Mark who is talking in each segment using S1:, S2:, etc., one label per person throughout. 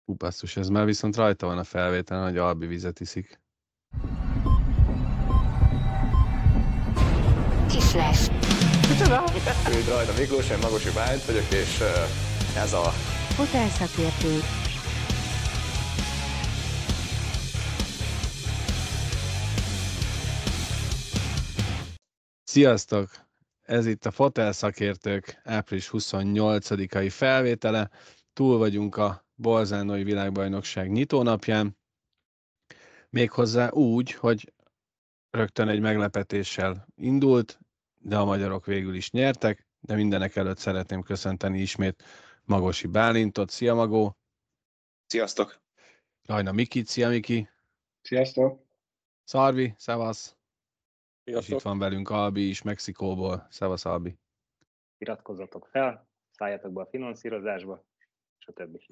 S1: Basszus, ez már viszont rajta van a felvételen, hogy Albi vizet iszik.
S2: Kislás.
S3: Üdv rajta Miklós, én Magosi Bálint vagyok, és ez a
S2: Fotelszakértők.
S1: Sziasztok! Ez itt a Fotelszakértők április 28-ai felvétele. Túl vagyunk a Bolzánói világbajnokság nyitónapján. Méghozzá úgy, hogy rögtön egy meglepetéssel indult, de a magyarok végül is nyertek, de mindenek előtt szeretném köszönteni ismét Magosi Bálintot. Szia Magó!
S3: Sziasztok!
S1: Rajna Mikit, szia Miki!
S4: Sziasztok!
S1: Szarvi, szevasz!
S5: Sziasztok.
S1: És itt van velünk Albi is Mexikóból. Szevasz Albi!
S5: Iratkozzatok fel, szálljatok be a finanszírozásba, és a többi.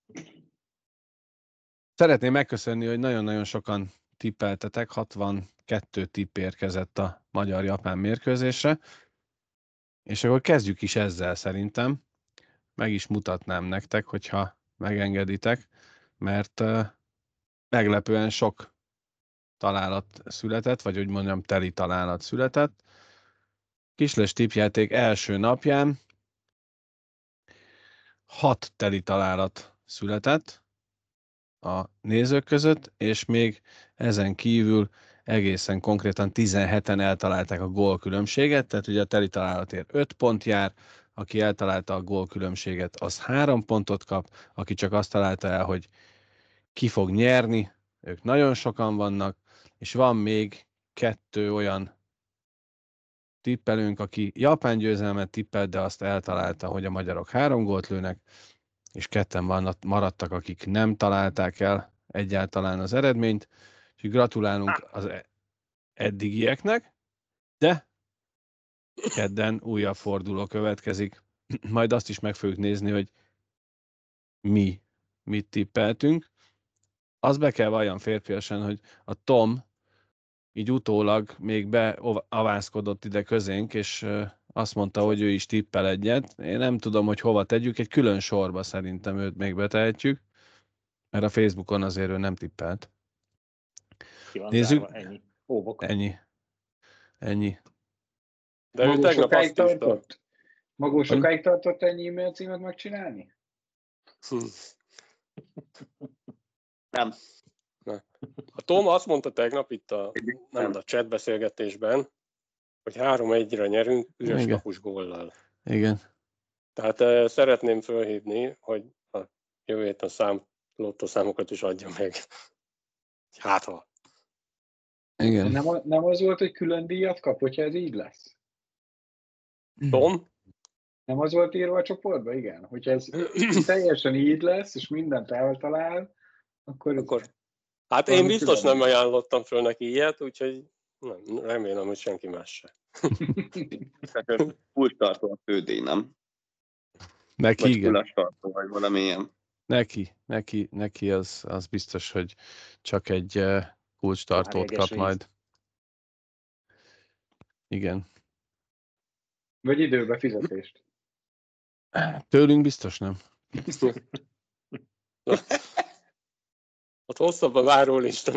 S1: Szeretném megköszönni, hogy nagyon-nagyon sokan tippeltetek, 62 tipp érkezett a magyar-japán mérkőzésre, és akkor kezdjük is ezzel szerintem. Meg is mutatnám nektek, hogyha megengeditek, mert meglepően sok találat született, vagy úgy mondjam, teli találat született. Kislés tippjáték első napján 6 teli találat született a nézők között, és még ezen kívül egészen konkrétan 17-en eltalálták a gólkülönbséget, tehát ugye a teli találatért 5 pont jár, aki eltalálta a gólkülönbséget, az 3 pontot kap, aki csak azt találta el, hogy ki fog nyerni, ők nagyon sokan vannak, és van még 2 olyan tippelőnk, aki japán győzelmet tippelt, de azt eltalálta, hogy a magyarok 3 gólt lőnek, és 2 maradtak, akik nem találták el egyáltalán az eredményt, úgyhogy gratulálunk az eddigieknek, de kedden újabb forduló következik. Majd azt is meg fogjuk nézni, hogy mi mit tippeltünk. Az be kell valljam férfiasan, hogy a Tom így utólag még beavászkodott ide közénk, és azt mondta, hogy ő is tippel egyet. Én nem tudom, hogy hova tegyük, egy külön sorba szerintem őt még betehetjük, mert a Facebookon azért ő nem tippelt. Nézzük.
S5: Ennyi. Óvok.
S1: Ennyi.
S5: De ő tegnap azt
S4: tartott? Magó sokáig tartott ennyi e-mail címet megcsinálni?
S3: Nem.
S5: A Tom azt mondta tegnap itt a chat beszélgetésben, hogy 3-1-re nyerünk üres kapus góllal.
S1: Igen.
S5: Tehát szeretném felhívni, hogy a jövő héten lottószámokat is adja meg. Hát ha.
S1: Igen.
S4: Nem az volt, hogy külön díjat kap, hogyha ez így lesz?
S5: Tom?
S4: Nem az volt írva a csoportba? Igen. Hogyha ez teljesen így lesz, és mindent eltalál, akkor...
S5: Hát én biztos nem ajánlottam föl neki ilyet, úgyhogy nem, remélem, hogy senki más se.
S3: Kulcstartó a fődíj, nem?
S1: Neki
S3: vagy
S1: igen.
S3: kulcstartó, vagy valamilyen.
S1: Neki az biztos, hogy csak egy kulcstartót kap majd. Igen.
S4: Vagy időbe fizetést.
S1: Tőlünk biztos nem.
S5: Ott hosszabb a várólista,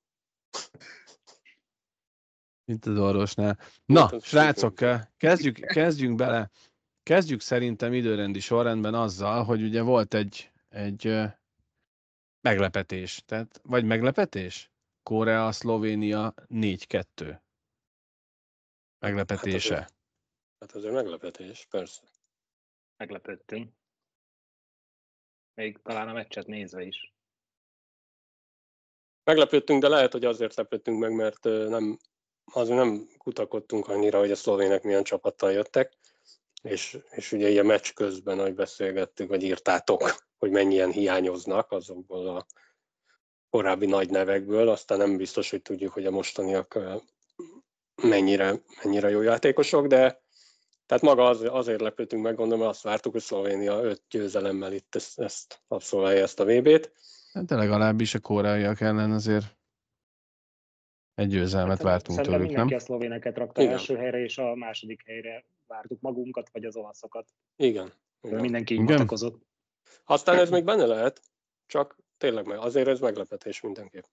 S1: mint az orvosnál. Na, srácok, kezdjünk bele. Kezdjük szerintem időrendi sorrendben azzal, hogy ugye volt egy meglepetés. Vagy meglepetés? Korea-Szlovénia 4-2. Meglepetése.
S5: Hát azért meglepetés, persze.
S6: Meglepődtünk. Még talán a meccset nézve is.
S5: Meglepődtünk, de lehet, hogy azért lepődtünk meg, mert azért nem kutakodtunk annyira, hogy a szlovének milyen csapattal jöttek, és ugye így a meccs közben, ahogy beszélgettük, vagy írtátok, hogy mennyien hiányoznak azokból a korábbi nagy nevekből, aztán nem biztos, hogy tudjuk, hogy a mostaniak mennyire jó játékosok, de tehát maga azért lepődtünk meg, gondolom, azt vártuk, hogy Szlovénia 5 győzelemmel itt ezt abszolválja ezt a VB-t.
S1: De legalábbis a koreaiak ellen azért egy győzelmet vártunk tőlük, nem?
S6: Mindenki a szlovéneket rakta első helyre, és a második helyre vártuk magunkat, vagy az olaszokat.
S5: Igen.
S6: Mindenki így matakozott.
S5: Aztán ez még benne lehet, csak tényleg azért ez meglepetés mindenképp.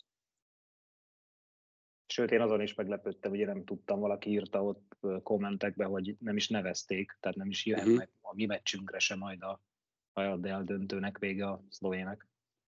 S6: Sőt, én azon is meglepődtem, ugye nem tudtam, valaki írta ott kommentekbe, hogy nem is nevezték, tehát nem is jöhetnek a mi meccsünkre se majd a eldöntőnek vége a szlovének.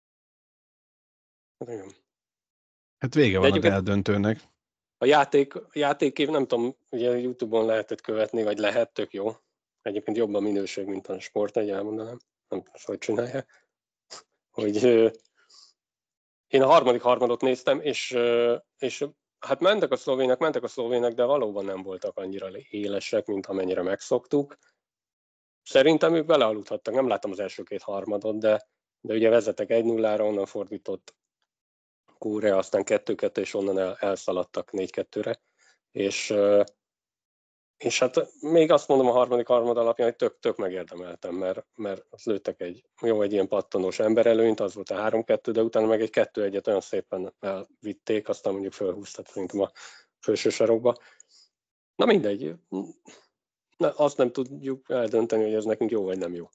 S1: Hát vége van az eldöntőnek.
S5: A játékév, nem tudom, ugye YouTube-on lehetett követni, vagy lehet, tök jó. Egyébként jobb a minőség, mint a sport, elmondanám. Nem tudom, hogy csinálják. Hogy én a harmadik harmadot néztem, és hát mentek a szlovének, de valóban nem voltak annyira élesek, mint amennyire megszoktuk. Szerintem ők belealudhattak, nem láttam az első két harmadot, de ugye vezetek 1-0-ra, onnan fordított Korea, aztán 2-2, és onnan elszaladtak 4-2-re. És hát még azt mondom a harmadik harmad alapján, hogy tök megérdemeltem, mert azt lőttek egy ilyen pattanós emberelőnyt, az volt a 3-2, de utána meg egy 2-1-et olyan szépen elvitték, aztán mondjuk fölhúztak szerintem a felső sarokba. Na mindegy, azt nem tudjuk eldönteni, hogy ez nekünk jó vagy nem jó.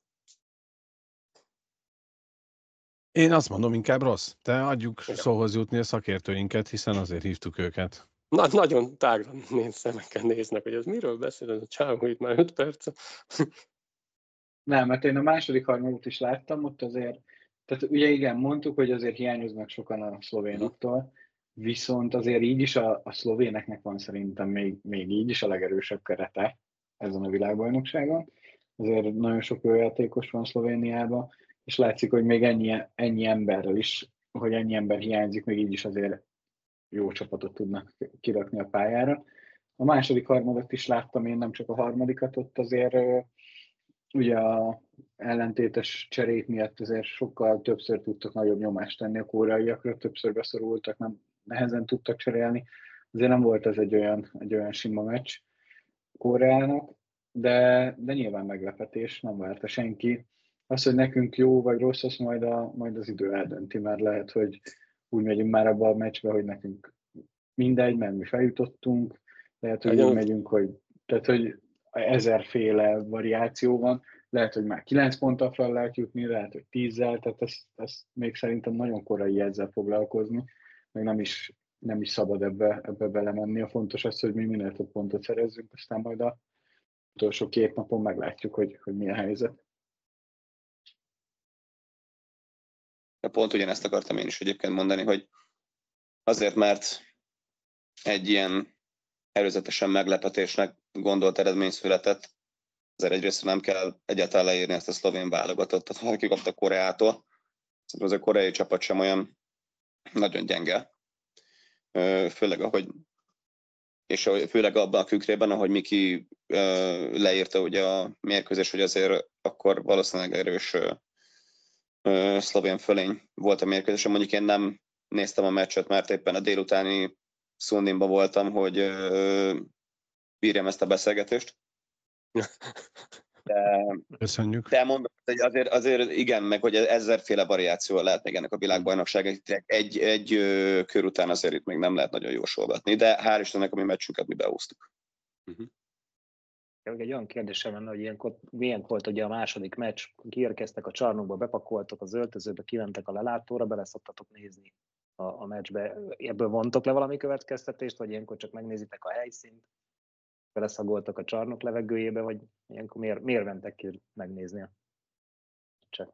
S1: Én azt mondom, inkább rossz. De adjuk szóhoz jutni a szakértőinket, hiszen azért hívtuk őket.
S5: Nagyon tágra szemekkel néznek, hogy ez miről beszél, ez a csávó itt már 5 perc.
S4: Nem, mert én a második harmadot is láttam, ott azért, tehát ugye igen, mondtuk, hogy azért hiányoznak sokan a szlovénoktól, viszont azért így is a szlovéneknek van szerintem még így is a legerősebb kerete ezen a világbajnokságon. Azért nagyon sok jó játékos van Szlovéniában, és látszik, hogy még ennyi emberrel is, hogy ennyi ember hiányzik, még így is azért jó csapatot tudnak kirakni a pályára. A második harmadot is láttam, én nem csak a harmadikat, ott azért ugye a ellentétes cserék miatt azért sokkal többször tudtak nagyobb nyomást tenni a koreaiakra, többször beszorultak, nehezen tudtak cserélni. Azért nem volt ez egy olyan sima meccs Koreának, de nyilván meglepetés, nem várta senki. Az, hogy nekünk jó vagy rossz, azt majd az idő eldönti, mert lehet, hogy úgy megyünk már abba a meccsbe, hogy nekünk mindegy, mert mi feljutottunk, lehet, hogy úgy megyünk, hogy 1000-féle variáció van, lehet, hogy már 9 ponttal fel lehet jutni, lehet, hogy 10-zel, tehát ezt még szerintem nagyon korai ezzel foglalkozni, meg nem is szabad ebbe belemenni. A fontos az, hogy mi minél több pontot szerezzünk, aztán majd az utolsó 2 napon meglátjuk, hogy mi a helyzet.
S7: Pont ugyanezt akartam én is egyébként mondani, hogy azért, mert egy ilyen előzetesen meglepetésnek gondolt eredmény született, azért egyrészt nem kell egyáltalán leírni ezt a szlovén válogatottat, ha kikapta Koreától. Szerintem az a koreai csapat sem olyan nagyon gyenge. Főleg abban a kükrében, ahogy Miki leírta ugye a mérkőzés, hogy azért akkor valószínűleg erős szlovén fölény volt a mérkőzésen. Mondjuk én nem néztem a meccset, mert éppen a délutáni Szundinban voltam, hogy bírjam ezt a beszélgetést.
S1: Köszönjük.
S7: De mondom, hogy azért igen, meg hogy 1000-féle variáció lehet még ennek a világbajnokság. Egy kör után azért itt még nem lehet nagyon jósolgatni, de hál' Istennek a mi meccsünket mi behúztuk.
S6: Egy olyan kérdésem lenne, hogy ilyenkor milyen volt ugye a második meccs, kiérkeztek a csarnokba, bepakoltok az öltözőbe, kimentek a lelátóra, bele szoktatok nézni a meccsbe. Ebből vontok le valami következtetést, vagy ilyenkor csak megnézitek a helyszínt, beleszagoltak a csarnok levegőjébe, vagy ilyenkor miért mentek ki megnézni a meccset?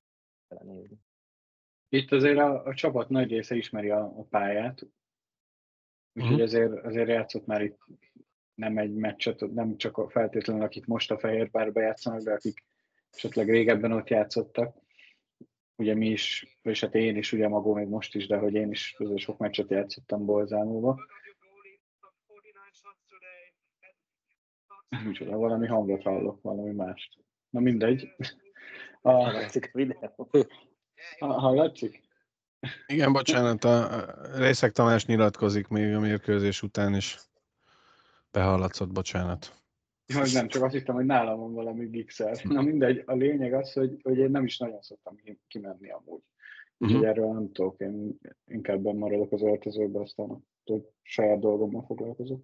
S4: Itt azért a csapat nagy része ismeri a pályát, úgyhogy azért játszott már itt nem egy meccset, nem csak feltétlenül akik most a Fehérvárba játszanak, de akik esetleg régebben ott játszottak. Ugye mi is, és hát én is, ugye Magó még most is, de hogy én is sok meccset játszottam Bolzánóba. Micsoda, valami hangot hallok, valami mást. Na mindegy.
S6: Hallatszik a videó.
S4: Hallatszik?
S1: Igen, bocsánat, a Részek Tamás nyilatkozik még a mérkőzés után is. Behallatszott, bocsánat.
S4: Hogy nem, csak azt hittem, hogy nálam van valami gigszer. Na mindegy, a lényeg az, hogy én nem is nagyon szoktam kimenni amúgy. Úgyhogy erről nem tudok, én inkább benn maradok az öltözőbe, aztán a saját dolgommal foglalkozok.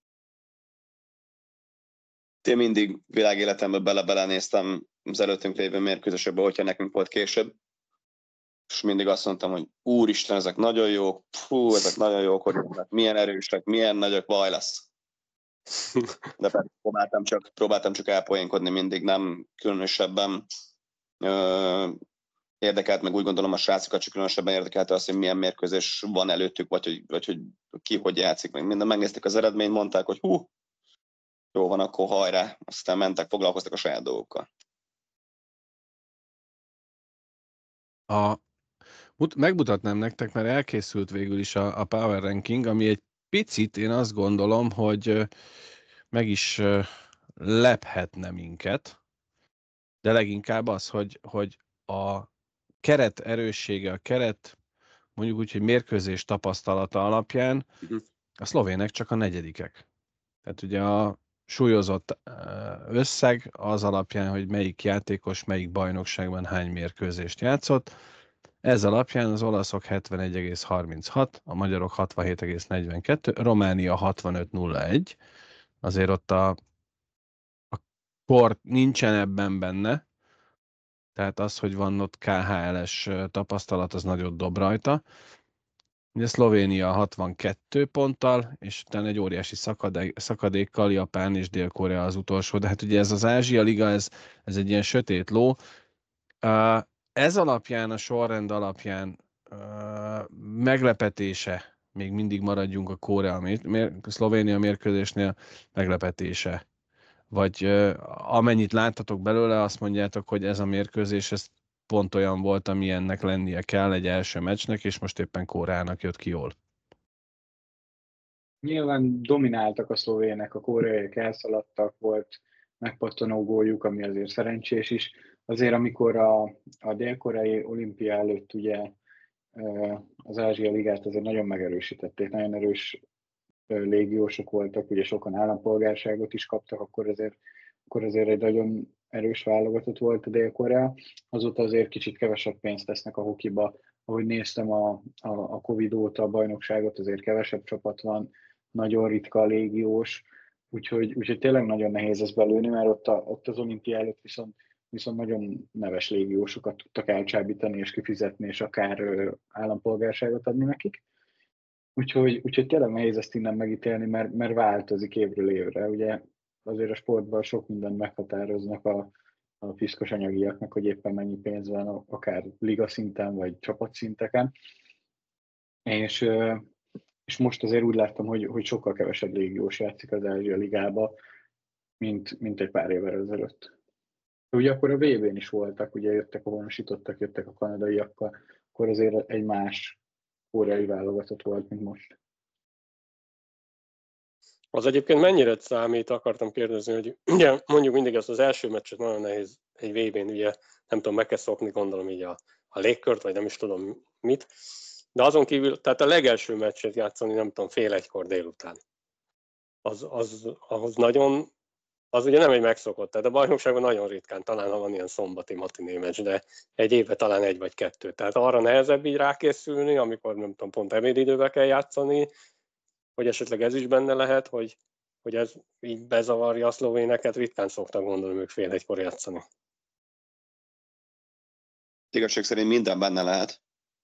S7: Én mindig világéletemben bele-bele néztem az előttünk lévő mérkőzésekbe, hogyha nekünk volt később. és mindig azt mondtam, hogy úristen, ezek nagyon jók, ezek nagyon jók, hogy milyen erősek, milyen nagyok, vaj lesz. De próbáltam csak elpoénkodni mindig, nem különösebben érdekelt, meg úgy gondolom a srácokat csak különösebben érdekelte azt, hogy milyen mérkőzés van előttük, vagy hogy ki hogy játszik. Meg minden megnézték az eredményt, mondták, hogy jó van, akkor hajrá. Aztán mentek, foglalkoztak a saját dolgokkal.
S1: Megmutatnám nektek, mert elkészült végül is a Power Ranking, ami egy picit, én azt gondolom, hogy meg is lephetne minket, de leginkább az, hogy a keret erőssége, a keret mondjuk úgy, hogy mérkőzés tapasztalata alapján a szlovének csak a negyedikek. Tehát ugye a súlyozott összeg az alapján, hogy melyik játékos, melyik bajnokságban hány mérkőzést játszott. Ez alapján az olaszok 71,36, a magyarok 67,42, Románia 65,01. Azért ott a kor nincsen ebben benne, tehát az, hogy van ott KHL-es tapasztalat, az nagyot dob rajta. Ugye Szlovénia 62 ponttal, és utána egy óriási szakadékkal Japán és Dél-Korea az utolsó. De hát ugye ez az Ázsia Liga, ez egy ilyen sötét ló. Ez alapján, a sorrend alapján meglepetése, még mindig maradjunk a Szlovénia mérkőzésnél, meglepetése. Vagy amennyit láttatok belőle, azt mondjátok, hogy ez a mérkőzés, ez pont olyan volt, ami ennek lennie kell egy első meccsnek, és most éppen Koreának jött ki jól.
S4: Nyilván domináltak a szlovének, a koreaiak elszaladtak, volt megpattanó góljuk, ami azért szerencsés is. Azért amikor a dél-koreai olimpia előtt ugye az Ázsia Ligát azért nagyon megerősítették, nagyon erős légiósok voltak, ugye sokan állampolgárságot is kaptak, akkor azért egy nagyon erős válogatott volt a Dél-Korea. Azóta azért kicsit kevesebb pénzt tesznek a hokiba. Ahogy néztem a Covid óta a bajnokságot, azért kevesebb csapat van, nagyon ritka a légiós, úgyhogy tényleg nagyon nehéz ezt belőni, mert ott az olimpia előtt viszont nagyon neves légiósokat tudtak elcsábítani és kifizetni, és akár állampolgárságot adni nekik. Úgyhogy tényleg nehéz ezt innen megítélni, mert változik évről évre. Ugye azért a sportban sok mindent meghatároznak a piszkos anyagiaknak, hogy éppen mennyi pénz van, akár liga szinten, vagy csapatszinteken. És most azért úgy láttam, hogy sokkal kevesebb légiós játszik az Ázsia Ligába, mint egy pár évvel ezelőtt. Ugye akkor a VB-n is voltak, ugye jöttek a honosítottak, jöttek a kanadaiakkal, akkor azért egy más koreai válogatott volt, mint most.
S5: Az egyébként mennyire számít, akartam kérdezni, hogy ugye mondjuk mindig ezt az első meccset nagyon nehéz egy VB-n, ugye nem tudom, meg kell szokni, gondolom így a légkört, vagy nem is tudom mit, de azon kívül, tehát a legelső meccset játszani, nem tudom, 12:30 délután. Ahhoz nagyon, az ugye nem egy megszokott, tehát a bajnokságban nagyon ritkán, talán ha van ilyen szombati matiné meccs, de egy évben talán 1 vagy 2. Tehát arra nehezebb így rákészülni, amikor nem tudom, pont ebédidőben kell játszani, hogy esetleg ez is benne lehet, hogy ez így bezavarja a szlovéneket, ritkán szoktak gondolom ők 12:30 játszani.
S7: Igazság szerint minden benne lehet.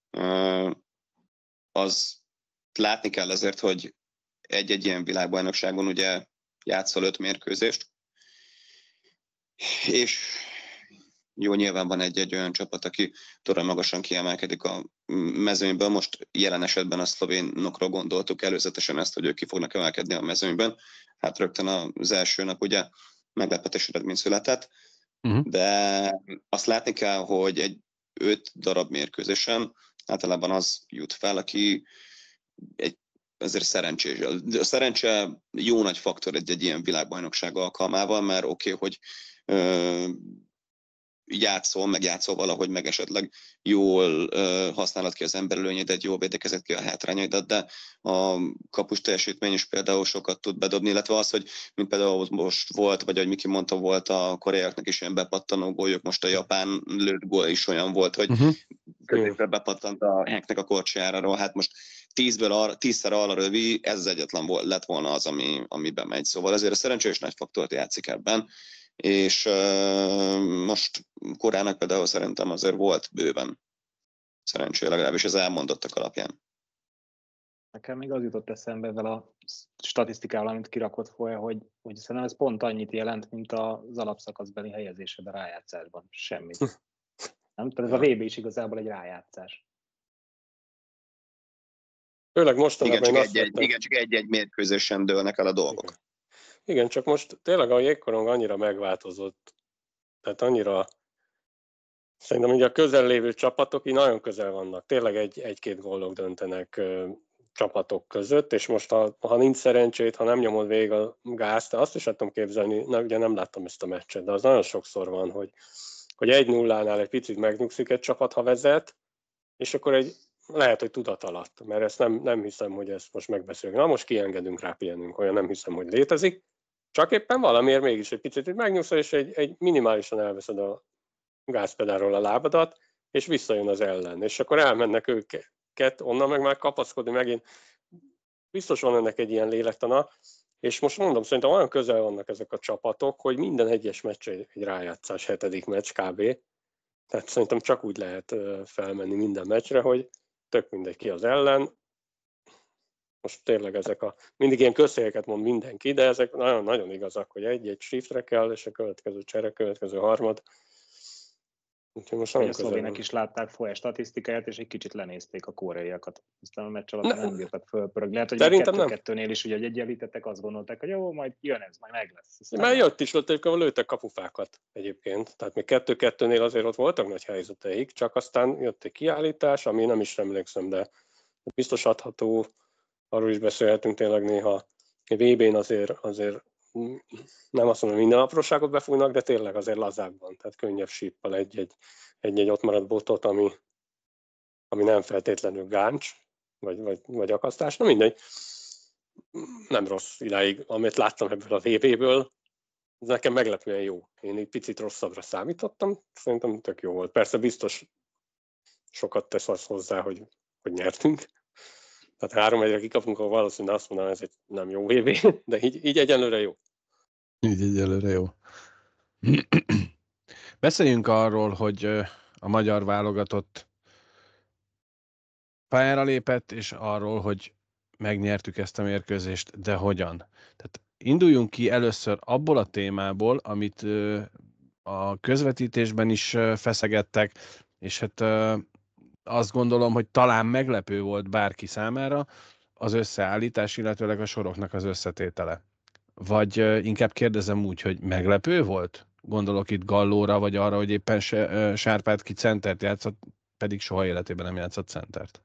S7: Az látni kell azért, hogy egy ilyen világbajnokságon ugye játszol 5 mérkőzést, és jó, nyilván van egy olyan csapat, aki torony magasan kiemelkedik a mezőnyből. Most jelen esetben a szlovénokról gondoltuk előzetesen ezt, hogy ők ki fognak emelkedni a mezőnyben. Hát rögtön az első nap ugye meglepetés eredmény született, de azt látni kell, hogy egy 5 darab mérkőzésen általában az jut fel, aki azért szerencsés. A szerencse jó nagy faktor egy ilyen világbajnokság alkalmával, mert oké, hogy játszol valahogy, meg esetleg jól használod ki az emberelőnyeidet, jól védekezed ki a hátrányaidat, de a kapus teljesítmény is például sokat tud bedobni, illetve az, hogy mint például most volt, vagy ahogy Miki mondta, volt a koreaiaknak is ilyen bepattanó góljuk, most a japán lőtt gól is olyan volt, hogy középre bepattant a Hanknek a korcsolyára, hát most 10-szer arra rövi, ez az egyetlen lett volna az, ami bemegy. Szóval azért a szerencsés nagy faktort játszik ebben, és most Koreának például szerintem azért volt bőven Szerencsére legalábbis az elmondottak alapján.
S6: Nekem még az jutott eszembe ezzel a statisztikával, amit kirakott Foya, hogy szerintem ez pont annyit jelent, mint az alapszakaszbeli helyezésed a rájátszásban. Semmit. Nem? Tehát ez a VB is igazából egy rájátszás.
S5: Főleg mostanában
S7: Igen, csak egy-egy mérkőzésen dőlnek el a dolgok.
S5: Igen, csak most tényleg a jégkorong annyira megváltozott, tehát annyira szerintem ugye a közel lévő csapatok így nagyon közel vannak. Tényleg egy-két gólok döntenek csapatok között, és most ha nincs szerencsét, ha nem nyomod végig a gázt, azt is tudom képzelni, ugye nem láttam ezt a meccset, de az nagyon sokszor van, hogy 1-0-nál egy picit megnyugszik egy csapat, ha vezet, és akkor lehet, hogy tudat alatt, mert ezt nem hiszem, hogy ezt most megbeszéljük. Na most kiengedünk rá, pihenünk, olyan nem hiszem, hogy létezik. Csak éppen valamiért mégis egy picit megnyugszol, és egy minimálisan elveszed a gázpedálról a lábadat, és visszajön az ellen. És akkor elmennek őket, onnan meg már kapaszkodni megint. Biztos van ennek egy ilyen lélektana, és most mondom, szerintem olyan közel vannak ezek a csapatok, hogy minden egyes meccs egy rájátszás, 7. meccs kb. Tehát szerintem csak úgy lehet felmenni minden meccsre, hogy tök mindegy ki az ellen. Most tényleg mindig ilyen közhelyeket mond mindenki, de ezek nagyon igazak, hogy egy shiftre kell, és a következő csere, következő harmad. Úgyhogy most
S6: a szlovének is látták Foya statisztikáját, és egy kicsit lenézték a koreaiakat. Aztán a meccs alatt nem bírtak fölpörögni. Lehet, hogy 2-2-nél is, ugye, hogy egyenlítettek, azt gondolták, hogy jó, majd jön ez, majd meg lesz.
S5: Mert jött is, ott lőttek kapufákat egyébként. Tehát még 2-2-nél azért ott voltak nagy helyzeteik, csak aztán jött egy kiállítás, ami nem is emlékszem, de biztos adható, arról is beszélhetünk tényleg néha. VB-n azért nem azt mondom, minden apróságot befújnak, de tényleg azért lazákban, tehát könnyebb síppal egy ott maradt botot, ami nem feltétlenül gáncs, vagy akasztás, na mindegy. Nem rossz idáig, amit láttam ebből a VB-ből, ez nekem meglepően jó. Én egy picit rosszabbra számítottam, szerintem tök jó volt. Persze biztos sokat tesz az hozzá, hogy nyertünk. Tehát 3-1-re kikapunk, akkor valószínűleg azt mondanám, ez egy nem jó VB, de így egyenlőre jó.
S1: Így egyelőre jó. Beszéljünk arról, hogy a magyar válogatott pályára lépett, és arról, hogy megnyertük ezt a mérkőzést, de hogyan? Tehát induljunk ki először abból a témából, amit a közvetítésben is feszegettek, és hát azt gondolom, hogy talán meglepő volt bárki számára az összeállítás, illetőleg a soroknak az összetétele. Vagy inkább kérdezem úgy, hogy meglepő volt? Gondolok itt Gallóra, vagy arra, hogy éppen Sárpátki centert játszott, pedig soha életében nem játszott centert.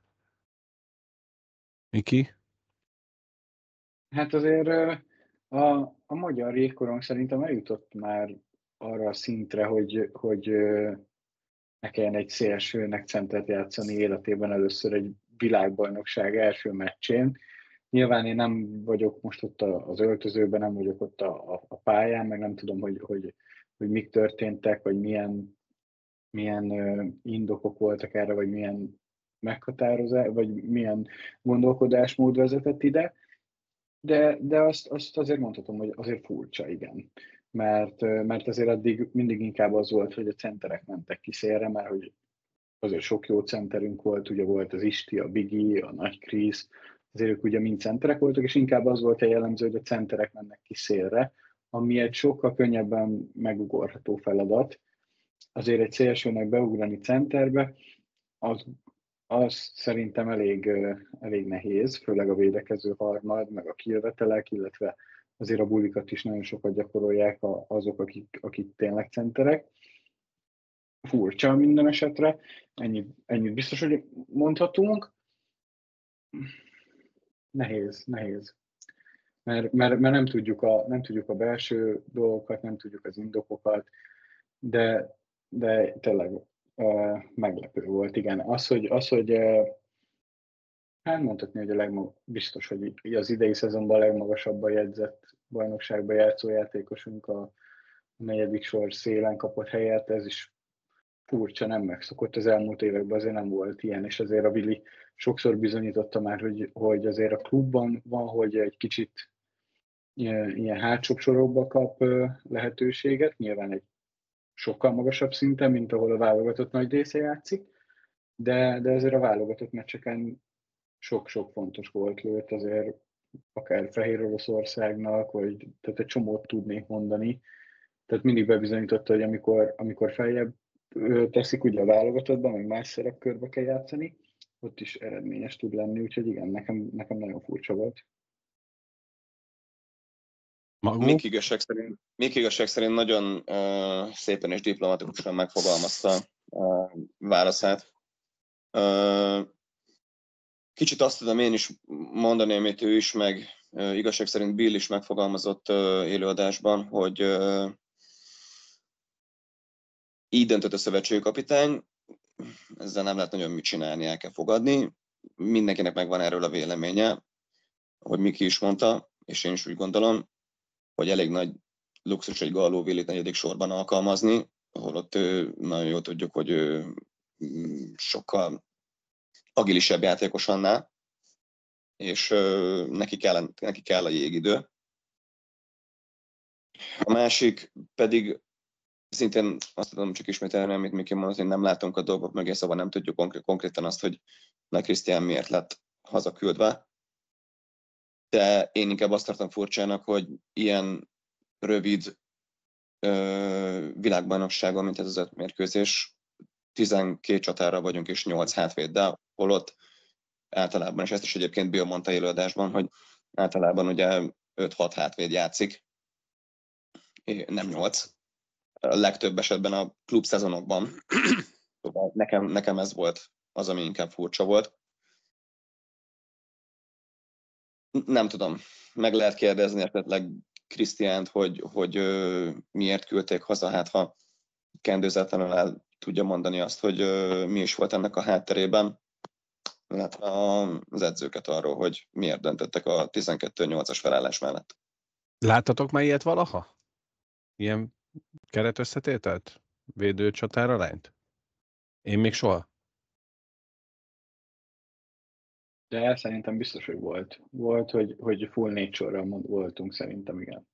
S1: Miki?
S4: Hát azért a magyar jégkorong szerintem eljutott már arra a szintre, hogy ne kelljen egy szélsőnek centert játszani életében először egy világbajnokság első meccsén. Nyilván én nem vagyok most ott az öltözőben, nem vagyok ott a pályán, meg nem tudom, hogy mik történtek, vagy milyen indokok voltak erre, vagy milyen meghatározás, vagy milyen gondolkodásmód vezetett ide, de azt azért mondhatom, hogy azért furcsa, igen. Mert azért addig mindig inkább az volt, hogy a centerek mentek ki szélre, mert hogy azért sok jó centerünk volt, ugye volt az Isti, a Bigi, a Nagy Krisz, azért ők ugye mind centerek voltak, és inkább az volt a jellemző, hogy a centerek mennek ki szélre, ami egy sokkal könnyebben megugorható feladat. Azért egy szélsőnek beugrani centerbe, az szerintem elég nehéz, főleg a védekező harmad, meg a kijövetelek, illetve azért a bulikat is nagyon sokat gyakorolják azok, akik tényleg centerek. Furcsa minden esetre, ennyit biztos, hogy mondhatunk. Nehéz. Mert nem tudjuk a belső dolgokat, nem tudjuk az indokokat, de tényleg meglepő volt, igen. Az, hogy hát mondhatni, hogy biztos, hogy az idei szezonban a legmagasabban jegyzett bajnokságban játszó játékosunk a 4. sor szélen kapott helyet, ez is furcsa, nem megszokott, az elmúlt években azért nem volt ilyen, és azért a Vili sokszor bizonyította már, hogy azért a klubban van, hogy egy kicsit ilyen hátsóbb sorokba kap lehetőséget, nyilván egy sokkal magasabb szinten, mint ahol a válogatott nagy része játszik, de azért a válogatott meccseken sok-sok fontos gólt lőtt, azért akár Fehér Oroszországnak, vagy tehát egy csomót tudnék mondani. Tehát mindig bebizonyította, hogy amikor feljebb teszik ugye a válogatottban, meg más szerepkörbe kell játszani, ott is eredményes tud lenni, úgyhogy igen, nekem nagyon furcsa volt.
S7: Mik igazság szerint nagyon szépen és diplomatikusan megfogalmazta a válaszát. Kicsit azt tudom én is mondani, amit ő is, meg igazság szerint Bill is megfogalmazott élőadásban, hogy így döntött a szövetségkapitány, ezzel nem lehet nagyon mit csinálni, el kell fogadni. Mindenkinek megvan erről a véleménye, hogy Miki is mondta, és én is úgy gondolom, hogy elég nagy luxus egy Galló Willit 4. sorban alkalmazni, holott nagyon jól tudjuk, hogy ő sokkal agilisebb játékos annál, és neki kell a jégidő. A másik pedig szintén azt tudom csak ismételni, amit Miki mondott, hogy nem látunk a dolgok mögé, szóval nem tudjuk konkrétan azt, hogy Nagy Krisztián miért lett hazaküldve. De én inkább azt tartom furcsának, hogy ilyen rövid világbajnokságon, mint ez az 5 mérkőzés, 12 csatára vagyunk és 8 hátvéddel, holott általában, és ezt is egyébként Bill mondta élőadásban, hogy általában ugye 5-6 hátvéd játszik, nem 8. A legtöbb esetben a klub szezonokban. Nekem ez volt az, ami inkább furcsa volt. Nem tudom, meg lehet kérdezni esetleg Krisztiánt, hogy miért küldték haza, hát ha kendőzetlenül el tudja mondani azt, hogy mi is volt ennek a hátterében, illetve az edzőket arról, hogy miért döntöttek a 12-8-as felállás mellett.
S1: Láttatok már ilyet valaha? Ilyen keretösszetételt? Védő-csatáralányt? Én még soha.
S4: De szerintem biztos, hogy volt. Volt, hogy full 4 sorral voltunk, szerintem igen.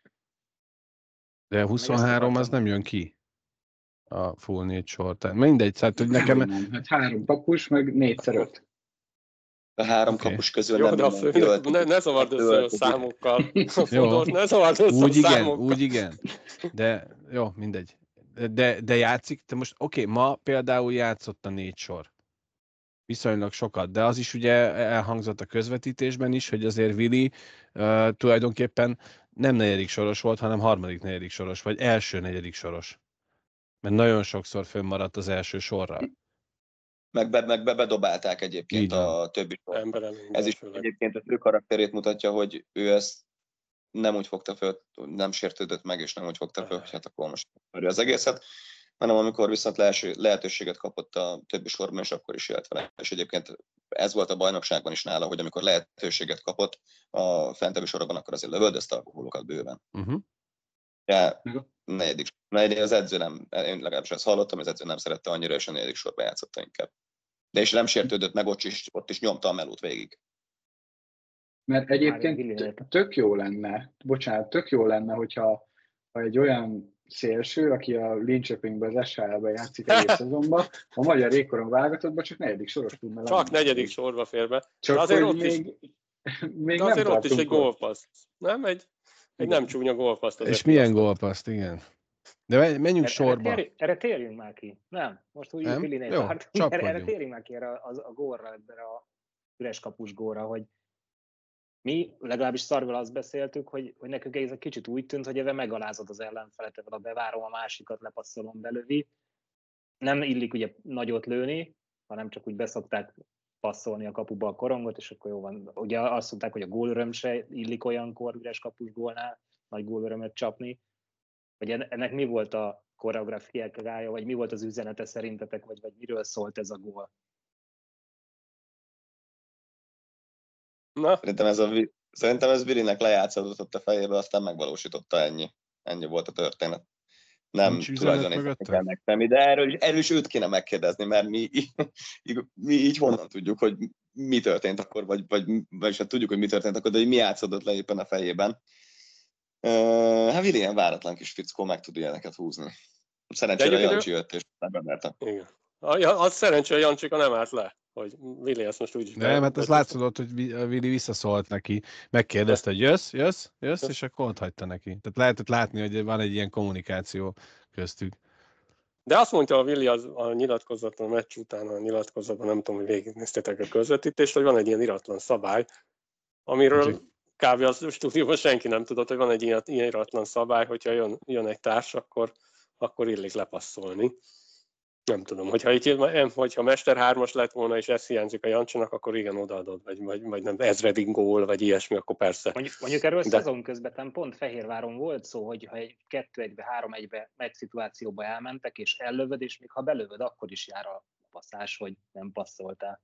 S1: De 23 az nem jön ki. A full 4 sor. Tehát mindegy, tehát hogy nekem...
S4: Nem, hát 3 kapus, meg 4x5.
S7: A 3 kapus közül
S5: jó,
S7: nem
S5: de a főnök, ne zavard össze a számokkal. Ne zavard össze a számokkal.
S1: Úgy igen. De jó, mindegy. De játszik, te most ma például játszott a 4 sor. Viszonylag sokat, de az is ugye elhangzott a közvetítésben is, hogy azért Willi tulajdonképpen nem 4. soros volt, hanem 3. 4. soros, vagy első 4. soros. Mert nagyon sokszor fönnmaradt az első sorra.
S7: Meg bedobálták egyébként a többi sor. Ez is egyébként az ő karakterét mutatja, hogy ő ezt nem úgy fogta föl, nem sértődött meg, és nem úgy fogta föl, hogy hát akkor most az egészet, hanem amikor viszont lehetőséget kapott a többi sorban, és akkor is élt vele. És egyébként ez volt a bajnokságban is nála, hogy amikor lehetőséget kapott a fentebbi sorokban, akkor azért lövöldözte a gólokat bőven. Ja, negyedik az edző nem, én legalábbis ezt hallottam, az edző nem szerette annyira, és a 4. sorba játszotta inkább. De és nem sértődött meg, ott is nyomta a melót végig.
S4: Mert egyébként tök jó lenne, hogyha egy olyan szélső, aki a Linköpingben, az SHL-ben játszik egész szezonban, a magyar jégkorong válogatottban csak 4. soros tudna lenni.
S5: Csak 4. sorba fér be.
S4: Csak
S5: azért
S4: ott még
S5: de azért ott is egy gólpaszt. Nem? Egy nem csúnya gólpaszt.
S1: És milyen gólpaszt, igen. De menjünk sorba.
S6: Erre térjünk már ki. Nem, most úgy Willinél tartunk. Erre térjünk már ki erre a gólra, ebben a üres kapus gólra, hogy mi legalábbis Szargal azt beszéltük, hogy nekünk ez egy kicsit úgy tűnt, hogy ebben megalázod az ellenfelet, ebben a bevárom, a másikat lepasszolom, belövi. Nem illik ugye nagyot lőni, hanem csak úgy beszokták passzolni a kapuba a korongot, és akkor jó van. Ugye azt mondták, hogy a gólöröm se illik olyankor üres kapus gólnál, nagy gólörömet csapni. Hogy ennek mi volt a koreográfiája, vagy mi volt az üzenete szerintetek, vagy miről szólt ez a gól?
S5: Na?
S7: Szerintem ez Willinek lejátszódott ott a fejébe, aztán megvalósította ennyi volt a történet. Nem tulajdonítani kell meg, de erről is őt kéne megkérdezni, mert mi így honnan tudjuk, hogy mi történt akkor, vagy hát tudjuk, hogy mi történt akkor, de hogy mi játszódott le éppen a fejében. Hát Willi ilyen váratlan kis fickó, meg tud ilyeneket húzni. Szerencsére Jancsi jött, és nem bemerte.
S5: Igen. Az szerencsé, hogy Jancsika nem állt le, hogy Willi ezt most úgyis...
S1: Nem, hát ez látszódott, hogy Willi visszaszólt neki. Megkérdezte, hogy jössz, és akkor ott hagyta neki. Tehát lehetett látni, hogy van egy ilyen kommunikáció köztük.
S5: De azt mondta a Willi a nyilatkozaton, a meccs után a nyilatkozatban, nem tudom, hogy végignéztétek a közvetítést, hogy van egy ilyen iratlan szabály, amiről kb. A stúdióban senki nem tudott, hogy van egy ilyen iratlan szabály, hogyha jön egy társ, akkor illik lepasszolni. Nem tudom, hogyha Mester 3-as lett volna, és ez hiányzik a Jancsinak, akkor igen, odaadod, vagy nem, ezredik gól, vagy ilyesmi, akkor persze.
S6: Mondjuk erről szezon közben pont Fehérváron volt szó, hogy ha egy 2-1-be, 3-1-be meccs szituációba elmentek, és ellövöd, és még ha belövöd, akkor is jár a passzás, hogy nem passzoltál.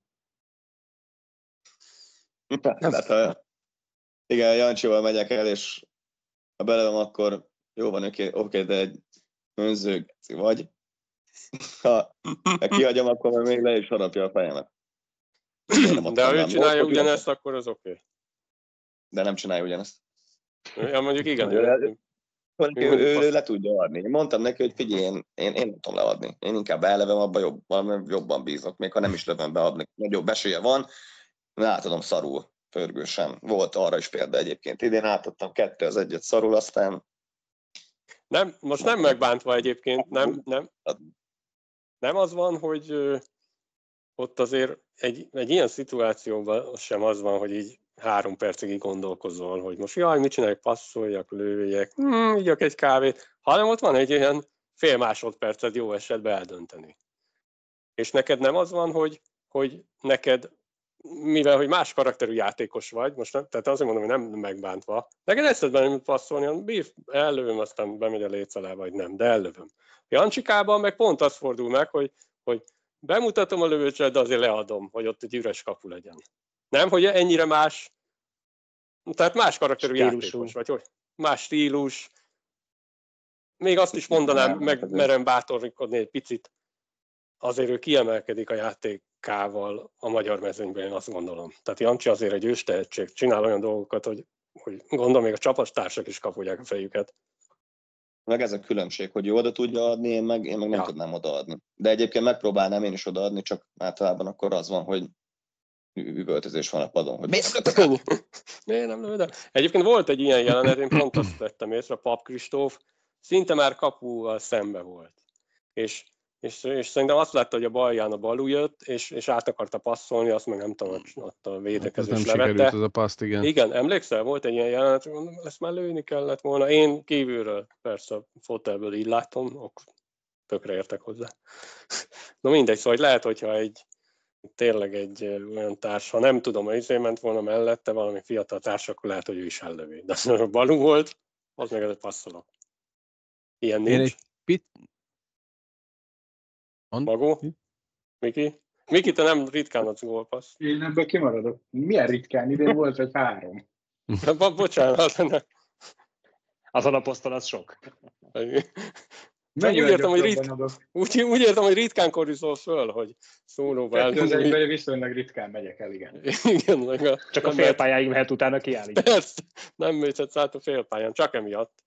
S7: Igen, Jancsival megyek el, és ha belövöm, akkor jó van, oké, de egy önző vagy. Ha kihagyom, akkor még le is harapja a fejemet.
S5: De ha ő csinálja ugyanezt, akkor az oké.
S7: De nem csinálja ugyanezt.
S5: Ja, mondjuk igen.
S7: Ő le tudja adni. Én mondtam neki, hogy figyelj, én nem tudom leadni. Én inkább ellevem, abban jobban bízok. Még ha nem is lövöm be, nagyobb esélye van. Átadom szarul, pörgősen. Volt arra is példa egyébként. Idén átadtam 2-1 szarul, aztán...
S5: Nem, most nem megbántva egyébként, nem az van, hogy ott azért egy ilyen szituációban sem az van, hogy így 3 percig így gondolkozol, hogy most mit csinálják, passzoljak, lőjek, igyak egy kávét, hanem ott van egy ilyen fél másodpercet jó esetben eldönteni. És neked nem az van, hogy neked, mivel hogy más karakterű játékos vagy, most nem, tehát azért mondom, hogy nem megbántva, neked esetben nem passzolni, ellövöm, aztán bemegy a léc alá, vagy nem, de ellövöm. Jancsikában meg pont az fordul meg, hogy bemutatom a lövőcset, de azért leadom, hogy ott egy üres kapu legyen. Nem, hogy ennyire más, tehát más karakterű játékos, vagy hogy más stílus. Még azt is mondanám, merem bátorkodni egy picit, azért ő kiemelkedik a játékával a magyar mezőnyben, én azt gondolom. Tehát Jancsi azért egy őstehetség, csinál olyan dolgokat, hogy gondolom még a csapattársak is kapják a fejüket.
S7: Meg ez a különbség, hogy ő oda tudja adni, én meg nem tudnám odaadni. De egyébként megpróbálnám én is odaadni, csak általában akkor az van, hogy üvöltözés van a padon, hogy miért lőttek el?
S5: Miért nem lőttem? Egyébként volt egy ilyen jelenet, én pont azt vettem észre, Pap Kristóf szinte már kapuval szembe volt. És szerintem azt látta, hogy a balján a balú jött, és át akarta passzolni, azt meg nem tudom, ott a védekezés
S1: nem
S5: levette.
S1: sikerült az a paszt, igen.
S5: Igen, emlékszel? Volt egy ilyen jelenet, hogy ezt már lőni kellett volna. Én kívülről, persze a fotelből így látom, tökre értek hozzá. No mindegy, szóval lehet, hogyha tényleg egy olyan társ, ha nem tudom, hogy ment volna mellette valami fiatal társ, akkor lehet, hogy ő is ellövi. De ha balú volt, az meg ez egy passzolok. Ilyen nincs. Magó? Miki? Miki, te nem ritkán adsz gólpassz.
S4: Én ebből kimaradok. Milyen ritkán? Idén volt, vagy 3.
S5: Bocsánat.
S6: Azon a poszton az sok.
S5: Úgy értem, hogy ritkán korrizol föl, hogy szólóba
S4: elmondani. Viszonylag ritkán megyek el, igen.
S5: Igen,
S6: csak a félpályáig mehet utána kiállítani.
S5: Persze, nem mész át a félpályán, csak emiatt.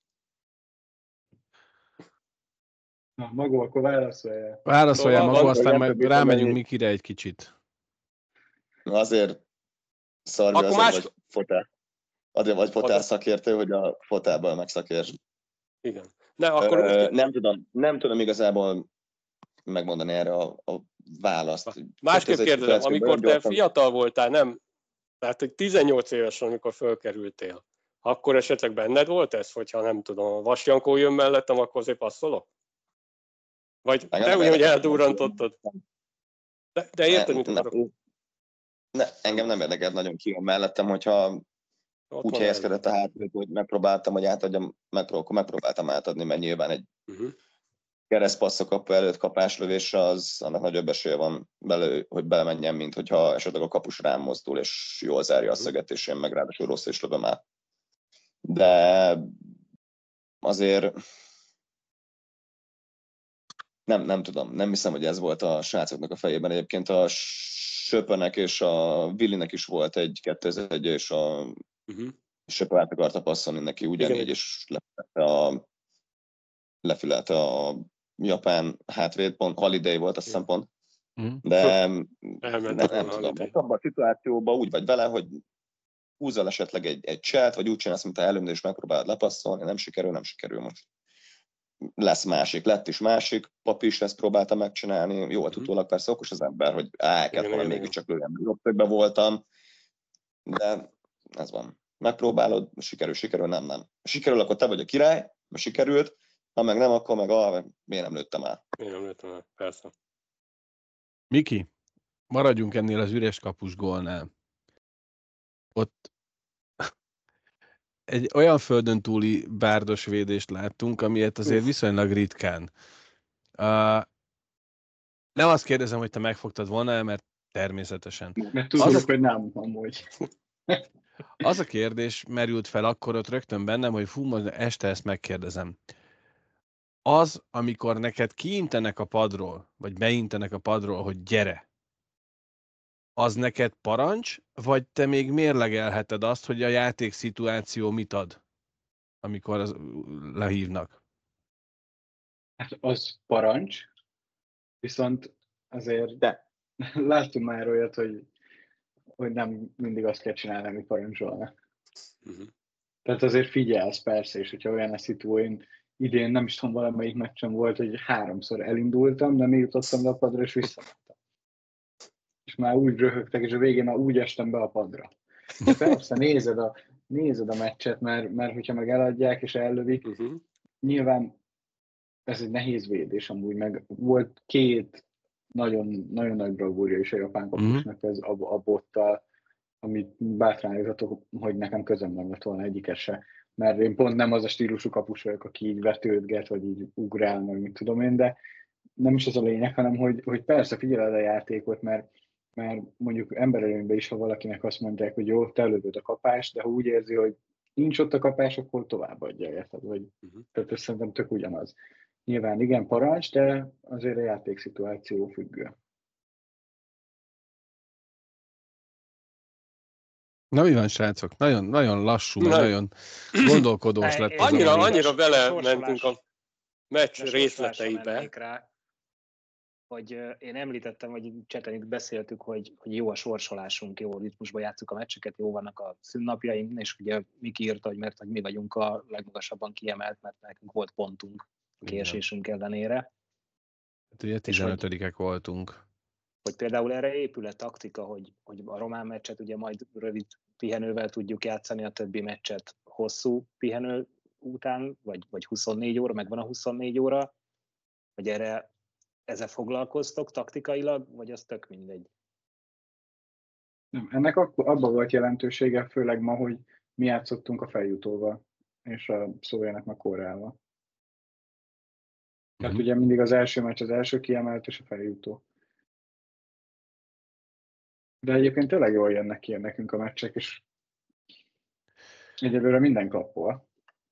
S4: Na, Magó, akkor válaszoljál.
S1: Válaszoljál, Magó, aztán majd rámegyünk Mikire egy kicsit.
S7: Azért szarja azért vagy fotál. Azért vagy fotál szakértő, hogy a fotálból megszakértsd.
S5: Igen. De akkor
S7: nem tudom igazából megmondani erre a választ.
S5: Másképp kérdezem, amikor te fiatal voltál, nem? Tehát, hogy 18 évesen, amikor fölkerültél, akkor esetleg benned volt ez, hogyha nem tudom, a Vas Jankó jön mellettem, akkor azért passzolok? Vagy te úgy, hogy eldurrantottad? De érted, mit akarok?
S7: Engem nem érdekelt nagyon ki mellettem, hogyha úgy helyezkedett a hátvéd, hogy megpróbáltam, hogy átadjam, akkor megpróbáltam átadni, mert nyilván egy keresztpassz a kapu előtt kapáslövésre, annak nagyobb esélye van, hogy belemenjen, mint hogyha esetleg a kapus rám mozdul, és jól zárja a szöget, és én meg ráadásul rossz is lövöm át. De azért nem tudom, nem hiszem, hogy ez volt a srácoknak a fejében. Egyébként a Söpönek és a Willinek is volt egy 2-1, és a Söpö át akarta passzolni neki ugyanígy, és lefülelte a japán hátvéd, pont Holiday volt, azt hiszem pont. De
S5: Elmentek
S7: nem
S5: volna
S7: tudom,
S5: Halit.
S7: abban a szituációban úgy vagy vele, hogy húzzal esetleg egy cselt, vagy úgy csinálsz, mint a előbb, és megpróbálod lepasszolni, nem sikerül most. Lesz másik, lett is másik, Papi is ezt próbálta megcsinálni, jó, utólag persze okos az ember, hogy kellett volna mégiscsak lőjem, jobb többbe voltam, de ez van. Megpróbálod, sikerül, nem. Sikerül, akkor te vagy a király, mert sikerült, ha meg nem, akkor meg miért nem lőttem el?
S5: Persze.
S1: Miki, maradjunk ennél az üres kapus gólnál. Ott egy olyan földön túli bárdos védést láttunk, amilyet azért viszonylag ritkán. Nem azt kérdezem, hogy te megfogtad volna, mert természetesen.
S4: Mert tudjuk, hogy nem, amúgy.
S1: Az a kérdés merült fel akkor ott rögtön bennem, hogy most este ezt megkérdezem. Az, amikor neked kiintenek a padról, vagy beintenek a padról, hogy gyere, az neked parancs, vagy te még mérlegelheted azt, hogy a játékszituáció mit ad, amikor lehívnak?
S4: Hát az parancs, viszont azért láttunk már olyat, hogy nem mindig azt kell csinálni, amit parancsolnak. Tehát azért figyelsz persze, és hogyha olyan a szitu, én idén nem is tudom, valamelyik meccsen volt, hogy 3-szor elindultam, de még jutottam le a padra, és visszamentem. És már úgy röhögtek, és a végén már úgy estem be a padra. De persze, nézed a meccset, mert hogyha meg eladják és ellövik, nyilván ez egy nehéz védés amúgy, meg volt 2 nagyon, nagyon nagy bravúrja is a japán kapusnak, ez a bottal, amit bátran juthatok, hogy nekem közöm nem lett volna egyiket se. Mert én pont nem az a stílusú kapus vagyok, aki így vetődget, vagy így ugrál, meg mit tudom én, de nem is az a lényeg, hanem hogy persze figyeled a játékot, mert mondjuk emberelőnyben is, ha valakinek azt mondják, hogy jó, te elővöd a kapást, de ha úgy érzi, hogy nincs ott a kapás, akkor továbbadja, érted? Tehát ez szerintem tök ugyanaz. Nyilván igen, parancs, de azért a játékszituáció függő.
S1: Na mi van, srácok? Nagyon, nagyon lassú, nagyon gondolkodós lett az
S5: Annyira belementünk a meccs részleteibe.
S6: Rá, hogy én említettem, hogy cseten beszéltük, hogy jó a sorsolásunk, jó ritmusban játszuk a meccseket, jó vannak a szünnapjaink, és ugye Miki írta, hogy mert hogy mi vagyunk a legmagasabban kiemelt, mert nekünk volt pontunk a kiesésünk ellenére.
S1: Hát ugye 15-ek voltunk.
S6: Hogy például erre épül a taktika, hogy a román meccset ugye majd rövid pihenővel tudjuk játszani, a többi meccset hosszú pihenő után, vagy 24 óra, megvan a 24 óra, hogy ezzel foglalkoztok taktikailag, vagy az tök mindegy?
S4: Ennek abban volt jelentősége, főleg ma, hogy mi játszottunk a feljutóval, és a Szlovének meg Koreával. Tehát ugye mindig az első meccs az első kiemelt, és a feljutó. De egyébként tényleg jól jönnek ki nekünk a meccsek, és egyelőre minden klappol.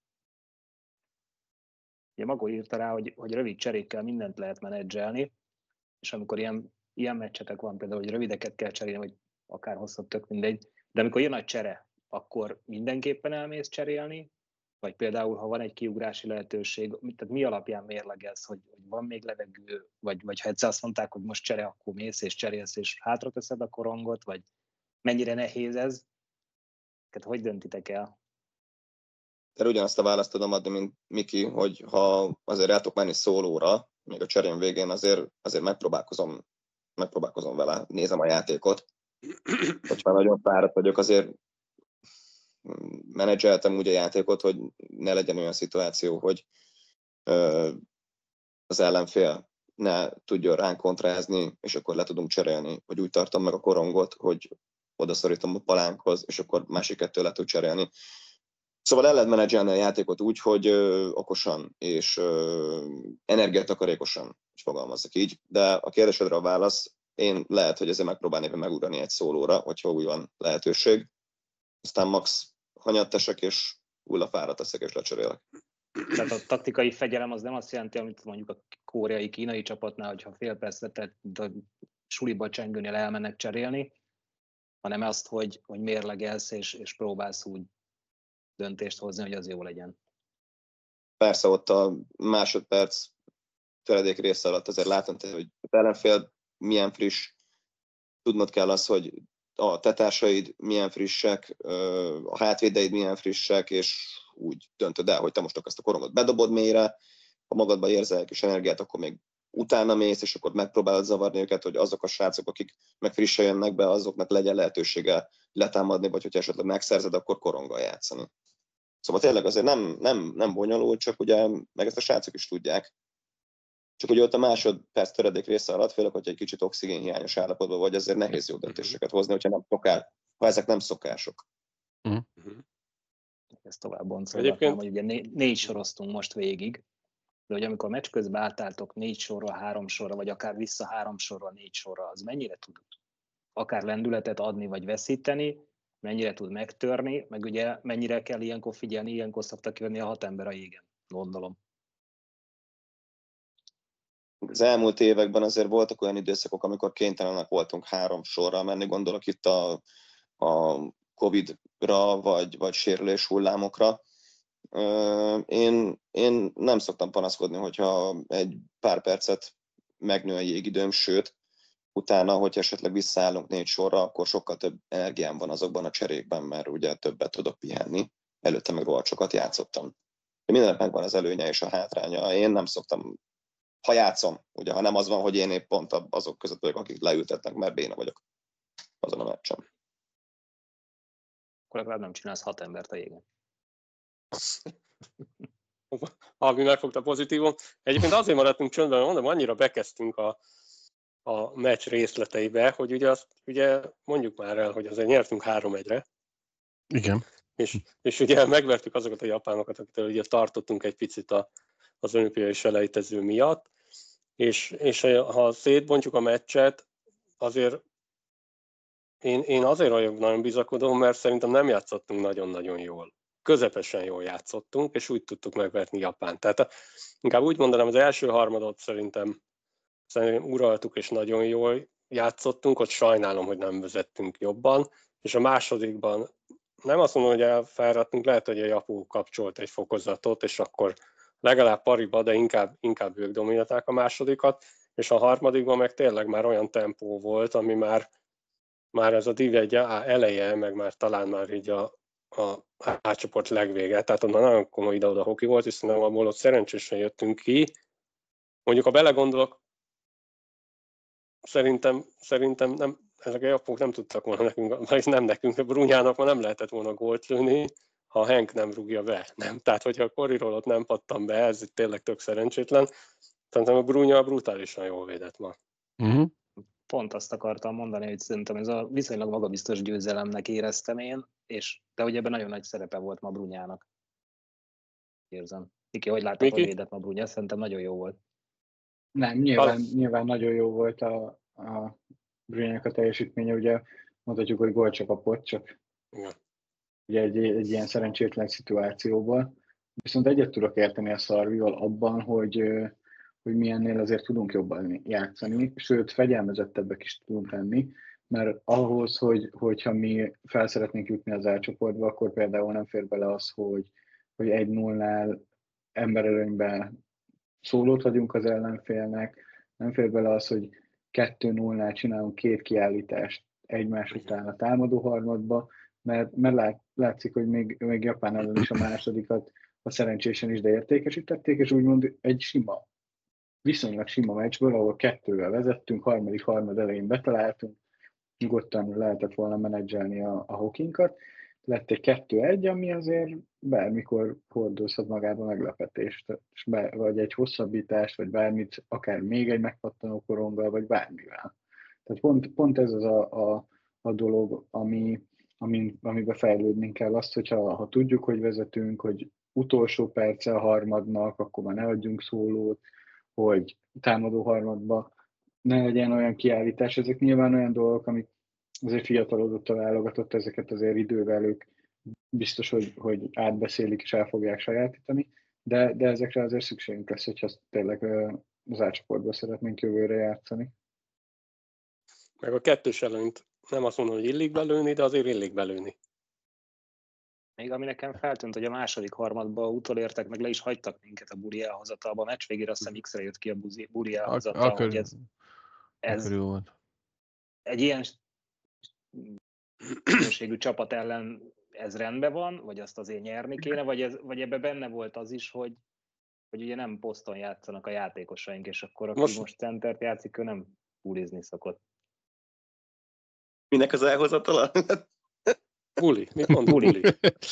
S6: Ugye Magó írta rá, hogy rövid cserékkel mindent lehet menedzselni, és amikor ilyen meccsetek van, például, hogy rövideket kell cserélni, vagy akár hosszabb, tök mindegy, de amikor jön a csere, akkor mindenképpen elmész cserélni, vagy például, ha van egy kiugrási lehetőség, tehát mi alapján mérlegelsz, hogy van még levegő, vagy ha egyszer azt mondták, hogy most csere, akkor mész és cserélsz, és hátra teszed a korongot, vagy mennyire nehéz ez? Tehát hogy döntitek el?
S7: De ugyanazt a választ tudom adni, mint Miki, hogy ha azért el tudok menni szólóra, még a cserén végén azért megpróbálkozom vele, nézem a játékot. Hogyha nagyon fáradt vagyok, azért menedzseltem úgy a játékot, hogy ne legyen olyan szituáció, hogy az ellenfél ne tudjon ránk kontrázni, és akkor le tudunk cserélni, vagy úgy tartom meg a korongot, hogy odaszorítom a palánkhoz, és akkor másik 2 le tud cserélni. Szóval el lehet menedzselni a játékot úgy, hogy okosan és energiatakarékosan, hogy fogalmazzak így, de a kérdésedre a válasz, én lehet, hogy ezzel megpróbálnék megugrani egy szólóra, hogyha úgy van lehetőség. Aztán max hanyattesek, és hullafára teszek, és lecserélek.
S6: Tehát a taktikai fegyelem az nem azt jelenti, amit mondjuk a koreai, kínai csapatnál, hogyha fél percet, tehát a suliba csengőnél elmennek cserélni, hanem azt, hogy mérlegelsz és próbálsz úgy döntést hozni, hogy az jó legyen.
S7: Persze ott a másodperc töredék része alatt azért látom, hogy az ellenfél milyen friss, tudnod kell azt, hogy a tetársaid milyen frissek, a hátvédeid milyen frissek, és úgy döntöd el, hogy te most ezt a korongot bedobod mélyre, ha magadban érzel egy kis energiát, akkor még utána mész, és akkor megpróbálod zavarni őket, hogy azok a srácok, akik meg frissen jönnek be, azoknak legyen lehetősége letámadni, vagy hogyha esetleg megszerzed, akkor koronggal játszani. Szóval tényleg azért nem bonyolult, csak ugye meg ezt a srácok is tudják. Csak ugye ott a másodperc töredék része alatt, főleg, hogyha egy kicsit oxigénhiányos állapotban vagy, azért nehéz jó döntéseket hozni, ha ezek nem szokások.
S6: Ezt tovább boncolgatnám, hogy ugye 4 soroztunk most végig, de hogy amikor meccs közben átálltok 4 sorra, 3 sorra, vagy akár vissza 3 sorra, 4 sorra, az mennyire tud akár lendületet adni, vagy veszíteni, mennyire tud megtörni, meg ugye mennyire kell ilyenkor figyelni, ilyenkor szoktak jönni a 6 ember a jégen, gondolom.
S7: Az elmúlt években azért voltak olyan időszakok, amikor kénytelenek voltunk 3 sorra menni, gondolok itt a Covid-ra, vagy sérülés hullámokra. Én nem szoktam panaszkodni, hogyha egy pár percet megnő a jégidőm, sőt, utána, hogyha esetleg visszaállunk 4 sorra, akkor sokkal több energiám van azokban a cserékben, mert ugye többet tudok pihenni. Előtte meg rohadt sokat játszottam. Mindennek megvan az előnye és a hátránya. Én nem szoktam, ha játszom, ugye, ha nem az van, hogy én épp pont azok között vagyok, akik leültetnek, mert béna vagyok azon a meccsen.
S6: Akkor legalább nem csinálsz 6 embert a jégen.
S5: Albi megfogta pozitívum. Egyébként azért maradtunk csöndben, mondom, annyira bekezdtünk a meccs részleteibe, hogy ugye mondjuk már el, hogy azért nyertünk 3-1-re.
S1: Igen.
S5: És ugye megvertük azokat a japánokat, akitől ugye tartottunk egy picit az olimpiai selejtező miatt, és ha szétbontjuk a meccset, azért én azért vagyok nagyon bizakodó, mert szerintem nem játszottunk nagyon-nagyon jól. Közepesen jól játszottunk, és úgy tudtuk megverni Japánt. Tehát inkább úgy mondanám, az első harmadot szerintem uraltuk, és nagyon jól játszottunk, ott sajnálom, hogy nem vezettünk jobban, és a másodikban nem azt mondom, hogy elfáradtunk, lehet, hogy a Japó kapcsolt egy fokozatot, és akkor legalább pariba, de inkább ők dominálták a másodikat, és a harmadikban meg tényleg már olyan tempó volt, ami már ez a Div 1 eleje, meg már talán már így a átcsoport legvége, tehát onnan nagyon komoly ide-oda hoki volt, és szerintem abból ott szerencsésen jöttünk ki. Mondjuk, ha belegondolok, szerintem nem, ezek a japók nem tudtak volna nekünk, vagy nem nekünk, a Brunyának ma nem lehetett volna gólt lőni, ha Henk nem rúgja be. Nem? Tehát, hogyha a Koriról ott nem pattan be, ez tényleg tök szerencsétlen. Szerintem a Brunya brutálisan jól védett ma.
S1: Uh-huh.
S6: Pont azt akartam mondani, hogy szerintem ez a viszonylag magabiztos győzelemnek éreztem én, de hogy ebben nagyon nagy szerepe volt ma Brunyának. Érzem. Miki, hogy láttad, hogy védett ma Brunya? Szerintem nagyon jó volt.
S4: Nem, nyilván nagyon jó volt a Brunyának a teljesítménye, ugye mondhatjuk, hogy gólt csak kapott, csak ugye egy ilyen szerencsétlen szituációból. Viszont egyet tudok érteni a Szarvival abban, hogy mi ennél azért tudunk jobban játszani, sőt, fegyelmezettebbek is tudunk lenni, mert ahhoz, hogyha mi fel szeretnénk jutni az A-csoportba, akkor például nem fér bele az, hogy 1-0-nál emberelőnyben szólót adjunk az ellenfélnek, nem fér bele az, hogy 2-0-nál csinálunk 2 kiállítást egymás után a támadó harmadba, mert látszik, hogy még Japán ellen is a másodikat a szerencsésen is, de értékesítették, és úgymond egy viszonylag sima meccsből, ahol 2-vel vezettünk, harmad elején betaláltunk, nyugodtan lehetett volna menedzselni a hokinkat. Lett egy 2-1, ami azért bármikor hordozhat magába meglepetést, vagy egy hosszabbítást, vagy bármit, akár még egy megpattanó koronggal, vagy bármivel. Tehát pont ez az a dolog, amiben fejlődnünk kell, azt, hogyha tudjuk, hogy vezetünk, hogy utolsó perce a harmadnak, akkor már ne adjunk szólót, hogy támadó harmadba ne legyen olyan kiállítás. Ezek nyilván olyan dolgok, amik azért fiatalodott a válogatott, ezeket azért idővel ők biztos, hogy átbeszélik és el fogják sajátítani, de ezekre azért szükségünk lesz, hogyha tényleg az A-csoportban szeretnénk jövőre játszani.
S5: Meg a 2-s előnyt nem azt mondom, hogy illik belőni, de azért illik belőni.
S6: Még ami nekem feltűnt, hogy a második harmadban utolértek, meg le is hagytak minket a Buri elhozatalba. A meccs végére azt hiszem X-re jött ki a Buri elhozatal, hogy ez Ez
S1: Jó volt.
S6: egy ilyen minőségű csapat ellen ez rendben van, vagy azt azért nyerni kéne, vagy ebben benne volt az is, hogy ugye nem poszton játszanak a játékosaink, és akkor aki most centert játszik, ő nem bulizni szokott.
S7: Minek az elhozatala?
S5: Buli. Mit mond Buli?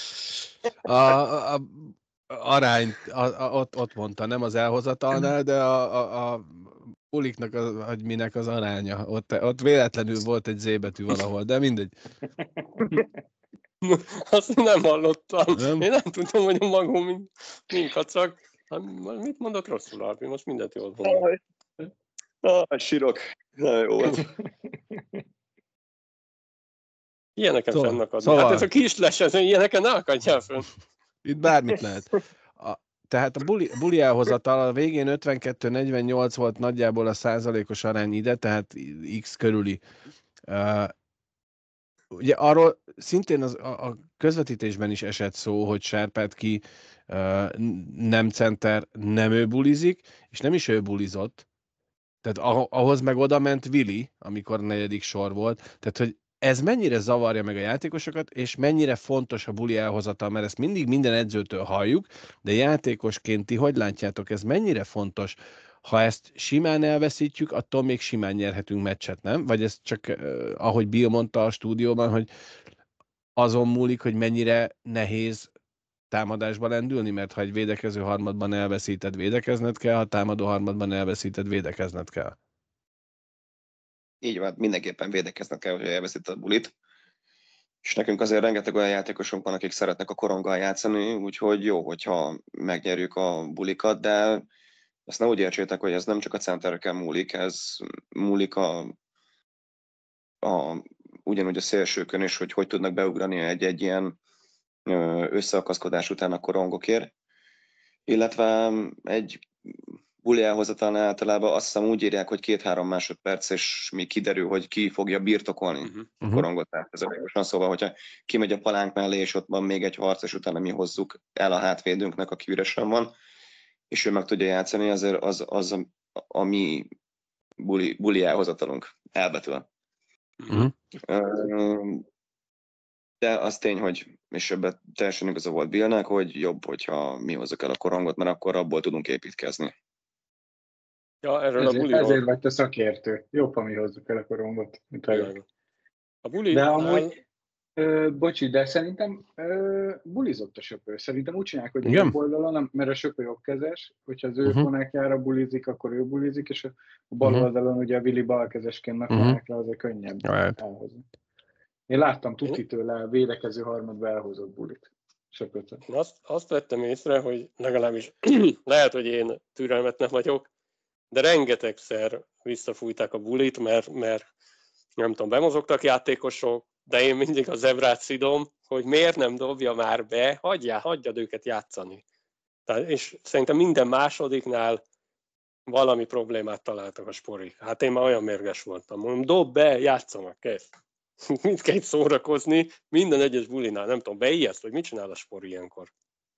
S1: A arányt ott mondta, nem az elhozatalnál, de a buliknak, hogy minek az aránya. Ott véletlenül volt egy Z betű valahol, de mindegy.
S5: Azt nem hallottam.
S1: Nem?
S5: Én nem tudom, hogy a magam mint kacag. Mit mondott rosszul, Alpi? Most mindent jól mondom.
S7: Sírok. Nagyon jó volt.
S5: Ilyeneken fennakadni.
S1: Szóval.
S5: Hát ez a kisles, ilyeneken ne akadjál fönn.
S1: Itt bármit lehet. Tehát a buli elhozatal a végén 52-48 volt nagyjából a százalékos arány ide, tehát X körüli. Ugye arról szintén a közvetítésben is esett szó, hogy Sárpátki nem center, nem ő bulizik, és nem is ő bulizott. Tehát ahhoz meg oda ment Vili, amikor 4. sor volt. Tehát, hogy ez mennyire zavarja meg a játékosokat, és mennyire fontos a buli elhozatal, mert ezt mindig minden edzőtől halljuk, de játékosként ti hogy látjátok, ez mennyire fontos? Ha ezt simán elveszítjük, attól még simán nyerhetünk meccset, nem? Vagy ez csak, ahogy Bill mondta a stúdióban, hogy azon múlik, hogy mennyire nehéz támadásba lendülni, mert ha egy védekező harmadban elveszíted, védekezned kell, ha támadó harmadban elveszíted, védekezned kell.
S7: Így van, mindenképpen védekezned kell, hogy elveszíted a bulit. És nekünk azért rengeteg olyan játékosunk van, akik szeretnek a koronggal játszani, úgyhogy jó, hogyha megnyerjük a bulikat, de ezt ne úgy értsétek, hogy ez nem csak a centereken múlik, ez múlik ugyanúgy a szélsőkön is, hogy tudnak beugrani egy ilyen összeakaszkodás után a korongokért. Illetve egy buli elhozatalnál általában azt hiszem úgy írják, hogy 2-3 másodperc, és még kiderül, hogy ki fogja birtokolni a korongot. Tehát ez a szóval, hogyha kimegy a palánk mellé, és ott van még egy harc, és utána mi hozzuk el a hátvédünknek, aki üresen van, és ő meg tudja játszani, azért az a mi buli elhozatalunk elbetül. De az tény, hogy, és ebben teljesen igaza volt Billnek, hogy jobb, hogyha mi hozzuk el a korongot, mert akkor abból tudunk építkezni.
S5: Ja, erről a buliról.
S4: Ezért vagy te szakértő. Jobb, ha mi hozzuk el a korongot.
S5: A buli.
S4: De amúgy, bocsi, de szerintem bulizott a Söpő. Szerintem úgy csinálják, hogy jobb oldalon, mert a Söpő jobbkezes, hogyha az ő konekjára bulizik, akkor ő bulizik, és a bal oldalon ugye a Vili balkezesként meg konekra, azért könnyebb elhozni. Én láttam tuti tőle védekező harmadba elhozott bulit. Söpőt.
S5: Azt vettem észre, hogy legalábbis lehet, hogy én türelmetlen vagyok, de rengetegszer visszafújták a bulit, mert nem tudom, bemozogtak játékosok, de én mindig a zebrát szidom, hogy miért nem dobja már be, hagyjad őket játszani. És szerintem minden másodiknál valami problémát találtak a sporik. Hát én már olyan mérges voltam. Mondom, dob be, játszanak, kész. Mit kell szórakozni, minden egyes bulinál, nem tudom, beijeszt, vagy mit csinál a spori ilyenkor?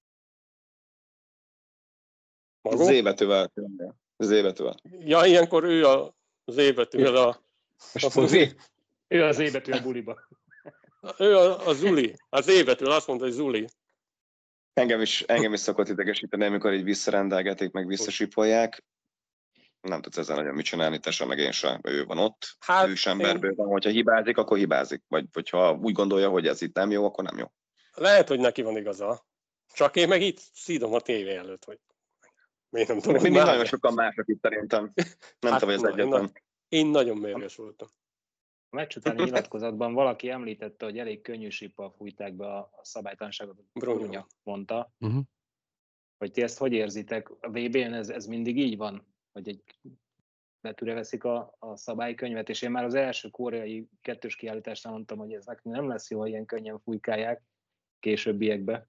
S7: Z-betűvel.
S5: Ja, ilyenkor ő a Z-betűvel a
S4: spori.
S6: Ő az Z-betű a buliba.
S5: Ő a Zuli. Az Z-betűvel azt mondta, hogy Zuli.
S7: Engem is szokott idegesíteni, amikor így visszarendelgetik, meg visszasipolják. Nem tudsz ezzel nagyon mit csinálni, te sem, meg én sem. Ő van ott,
S5: hát
S7: ősemberből van, hogyha hibázik, akkor hibázik. Vagy ha úgy gondolja, hogy ez itt nem jó, akkor nem jó.
S5: Lehet, hogy neki van igaza. Csak én meg itt szídom a tévé előtt, hogy még nem tudom.
S7: Még nagyon sokan mások itt szerintem. Nem tudom, hogy ez egyetlen.
S5: Én nagyon mérges voltam.
S6: A meccs utáni nyilatkozatban valaki említette, hogy elég könnyű síppal fújták be a szabálytalanságot. Brunya mondta. Hogy ti ezt hogy érzitek? A VB-n ez mindig így van? Hogy egy betűre veszik a szabálykönyvet, és én már az első koreai 2-s kiállításnál mondtam, hogy ez nekünk nem lesz jó, ha ilyen könnyen fújkálják későbbiekbe.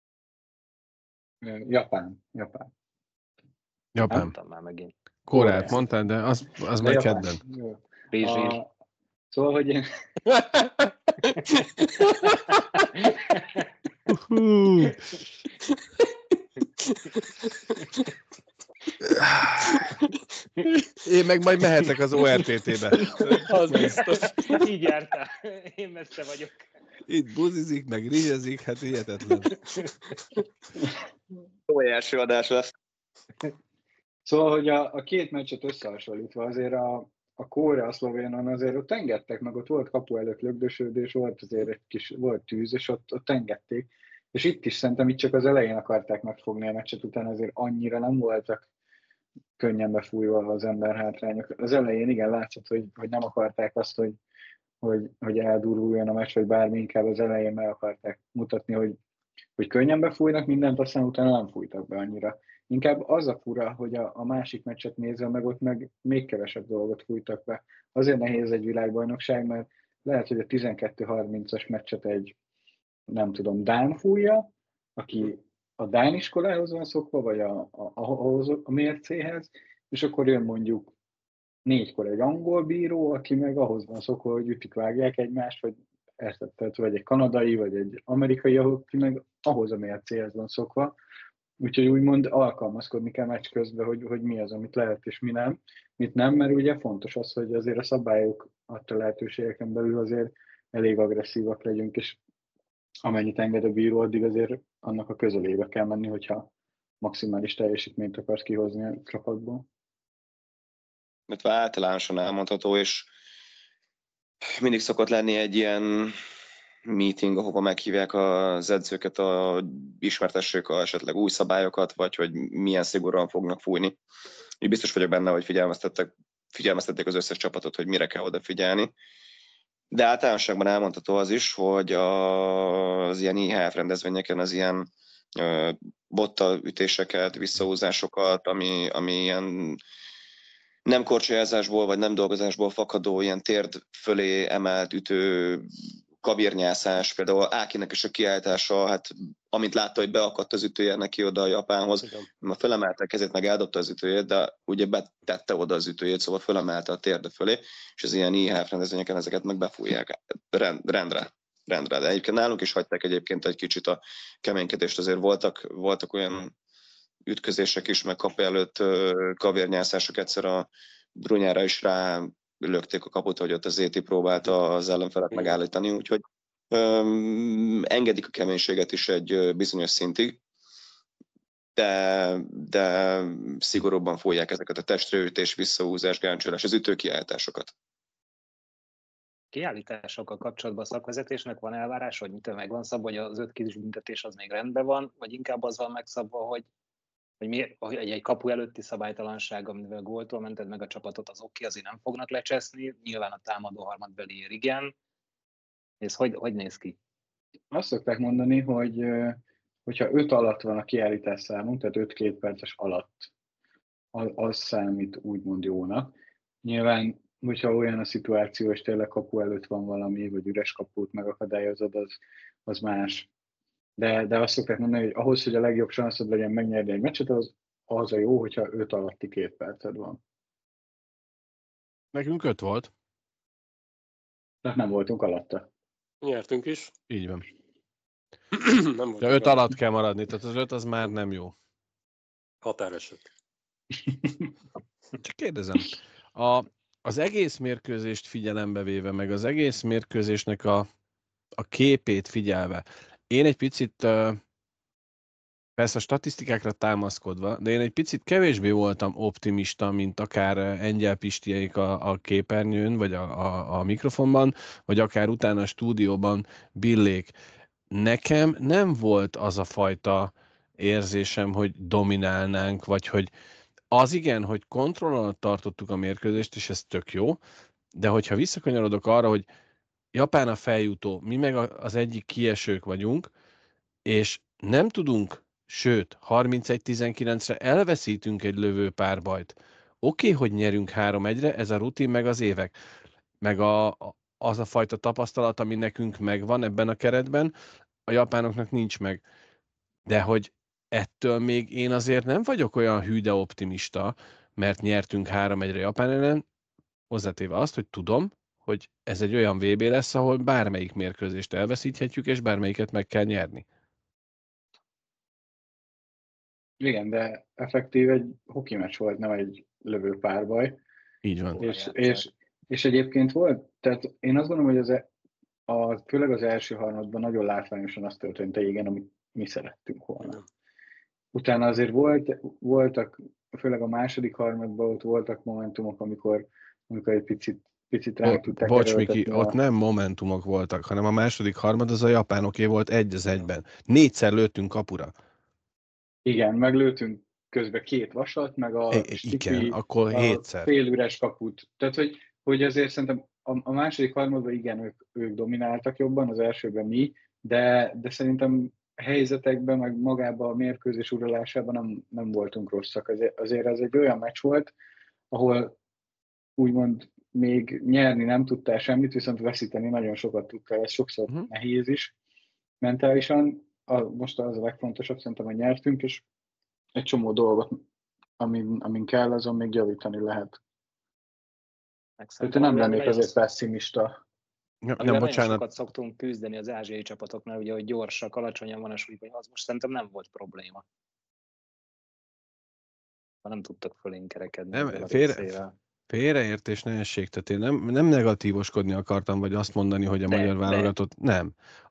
S4: Japán.
S6: Mondtam már megint.
S1: Koreát mondtad, de az majd kedden.
S4: Szóval, hogy én...
S1: Én meg majd mehetek az ORTT-be.
S5: Az biztos.
S6: Így jártál. Én messze vagyok.
S1: Itt buzizik, meg rizsezik, hát hihetetlen.
S7: Jó első adás lesz.
S4: Szóval, hogy a két meccset összehasonlítva azért a Korea, a Szlovénon azért ott engedtek, meg ott volt kapu előtt lögdösödés, volt azért egy kis, volt tűz, és ott engedték. És itt is szerintem itt csak az elején akarták megfogni a meccset, utána azért annyira nem voltak könnyen befújva az ember hátrányok. Az elején igen látszott, hogy nem akarták azt, hogy elduruljon a meccs, vagy bármi, inkább az elején meg akarták mutatni, hogy könnyen befújnak mindent, aztán utána nem fújtak be annyira. Inkább az a fura, hogy a másik meccset nézve, meg ott meg még kevesebb dolgot fújtak be. Azért nehéz egy világbajnokság, mert lehet, hogy a 12-30-as meccset egy, nem tudom, dán fújja, aki a dán iskolához van szokva, vagy ahhoz a mércéhez, és akkor jön mondjuk 4-kor egy angol bíró, aki meg ahhoz van szokva, hogy ütik, vágják egymást, vagy egy kanadai, vagy egy amerikai, aki meg ahhoz a mércéhez van szokva. Úgyhogy úgymond alkalmazkodni kell meccs közben, hogy mi az, amit lehet, és mit nem, mert ugye fontos az, hogy azért a szabályok adta lehetőségeken belül azért elég agresszívak legyünk, és amennyit enged a bíró, addig azért annak a közelébe kell menni, hogyha maximális teljesítményt akarsz kihozni a csapatból.
S7: Mert általánosan elmondható, és mindig szokott lenni egy ilyen meeting, ahova meghívják az edzőket, ismertessék esetleg új szabályokat, vagy hogy milyen szigorúan fognak fújni. Így biztos vagyok benne, hogy figyelmeztették az összes csapatot, hogy mire kell odafigyelni. De általánosságban elmondható az is, hogy az ilyen IHF rendezvényeken az ilyen botta ütéseket, visszahúzásokat, ami ilyen nem korcsolyázásból vagy nem dolgozásból fakadó ilyen térd fölé emelt ütő, kabírnyászás, például Ákinek is a kiállítása, hát amint látta, hogy beakadt az ütője neki oda a Japánhoz, mert felemelte a kezét, meg eldobta az ütőjét, de ugye betette oda az ütőjét, szóval felemelte a térde fölé, és az ilyen IHF rendezvényeken ezeket meg befújják rendre. De egyébként nálunk is hagyták egyébként egy kicsit a keménykedést, azért voltak olyan ütközések is, meg kapu előtt kavérnyászások, egyszer a Brunyára is rá lökték a kaput, hogy ott az Zéti próbálta az ellenfelet megállítani, úgyhogy engedik a keménységet is egy bizonyos szintig, de szigorúbban fújják ezeket a testreütés, visszahúzás, gáncsolás, az ütőkiállításokat.
S6: Kiállításokkal kapcsolatban a szakvezetésnek van elvárás, hogy mitől meg van szabva, hogy az 5 kis büntetés az még rendben van, vagy inkább az van megszabva, hogy egy kapu előtti szabálytalanság, amivel góltól mented meg a csapatot, az oké, azért nem fognak lecseszni, nyilván a támadó harmadbeliér igen. Ez hogy néz ki?
S4: Azt szokták mondani, hogyha 5 alatt van a kiállítás számunk, tehát 5 2 perces alatt, az számít úgymond jónak. Nyilván, hogyha olyan a szituáció, és tényleg kapu előtt van valami, vagy üres kaput megakadályozod, az más. De azt szokták mondani, hogy ahhoz, hogy a legjobb sanszod legyen megnyerni egy meccset, az a jó, hogyha 5 alatti 2 perced van.
S1: Nekünk 5 volt.
S4: Tehát nem voltunk alatta.
S5: Nyertünk is.
S1: Így van.
S5: Nem
S1: De 5 alatt kell maradni, tehát az 5 az már nem jó.
S5: Határeset.
S1: Csak kérdezem, az egész mérkőzést figyelembe véve, meg az egész mérkőzésnek a képét figyelve, én egy picit, persze a statisztikákra támaszkodva, de én egy picit kevésbé voltam optimista, mint akár Engyel Pistiék a képernyőn, vagy a mikrofonban, vagy akár utána a stúdióban Billék. Nekem nem volt az a fajta érzésem, hogy dominálnánk, vagy hogy az igen, hogy kontroll alatt tartottuk a mérkőzést, és ez tök jó, de hogyha visszakanyarodok arra, hogy Japán a feljutó, mi meg az egyik kiesők vagyunk, és nem tudunk, sőt, 31-19-re elveszítünk egy lövőpárbajt. Oké, hogy nyerünk 3-1-re, ez a rutin, meg az évek, meg az a fajta tapasztalat, ami nekünk megvan ebben a keretben, a japánoknak nincs meg. De hogy ettől még én azért nem vagyok olyan hű de optimista, mert nyertünk 3-1-re Japán ellen, hozzátéve azt, hogy tudom, hogy ez egy olyan VB lesz, ahol bármelyik mérkőzést elveszíthetjük, és bármelyiket meg kell nyerni.
S4: Igen, de effektív egy hoki meccs volt, nem egy lövőpárbaj.
S1: Így van.
S4: És egyébként volt, tehát én azt gondolom, hogy főleg az első harmadban nagyon látványosan az történt a jégen, amit mi szerettünk volna. Utána azért voltak, főleg a második harmadban ott voltak momentumok, amikor egy picit ránk tudták
S1: Bocs, Miki,
S4: erőltetni
S1: ott nem momentumok voltak, hanem a második harmad az a japánoké volt 1-1-ben. 4-szer lőttünk kapura.
S4: Igen, meglőttünk közben 2 vasat, meg
S1: igen, akkor 7-szer.
S4: Félüres kaput. Tehát, hogy azért szerintem a második harmadban igen, ők domináltak jobban, az elsőben mi, de szerintem helyzetekben, meg magában a mérkőzés uralásában nem voltunk rosszak. Azért ez egy olyan meccs volt, ahol úgymond még nyerni nem tudtál semmit, viszont veszíteni nagyon sokat tudtál. Ez sokszor nehéz is mentálisan. Most az a legfontosabb, szerintem, hogy nyertünk, és egy csomó dolgot, amin kell, azon még javítani lehet. Tehát nem lennék azért pessimista.
S6: Nagyon sokat szoktunk küzdeni az ázsiai csapatoknál, ugye, hogy gyorsak, alacsonyan van a súlyban, az most szerintem nem volt probléma. Ha nem tudtak fölénk kerekedni.
S1: Félreértés, nehézség. Tehát én nem negatívoskodni akartam, vagy azt mondani, hogy a magyar válogatott... Nem.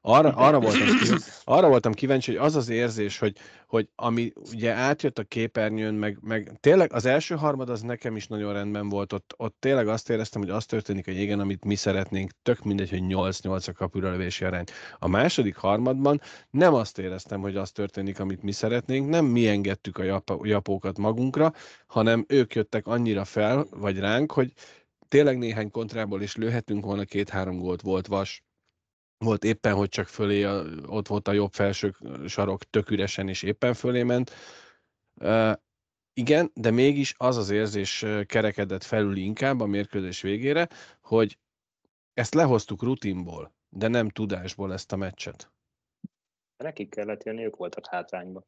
S1: Arra voltam kíváncsi, hogy az érzés, hogy ami ugye átjött a képernyőn, meg tényleg az első harmad az nekem is nagyon rendben volt. Ott tényleg azt éreztem, hogy az történik a jégen, amit mi szeretnénk. Tök mindegy, hogy 8-8 a kapuralövési arány. A második harmadban nem azt éreztem, hogy az történik, amit mi szeretnénk. Nem mi engedtük a japókat magunkra, hanem ők jöttek annyira fel, vagy ránk, hogy tényleg néhány kontrából is lőhetünk volna, 2-3 gólt volt Vas. Volt éppen, hogy csak fölé, ott volt a jobb felső sarok tök üresen, és éppen fölé ment. Igen, de mégis az érzés kerekedett felül inkább a mérkőzés végére, hogy ezt lehoztuk rutinból, de nem tudásból ezt a meccset.
S6: Nekik kellett jönni, ők voltak hátrányban.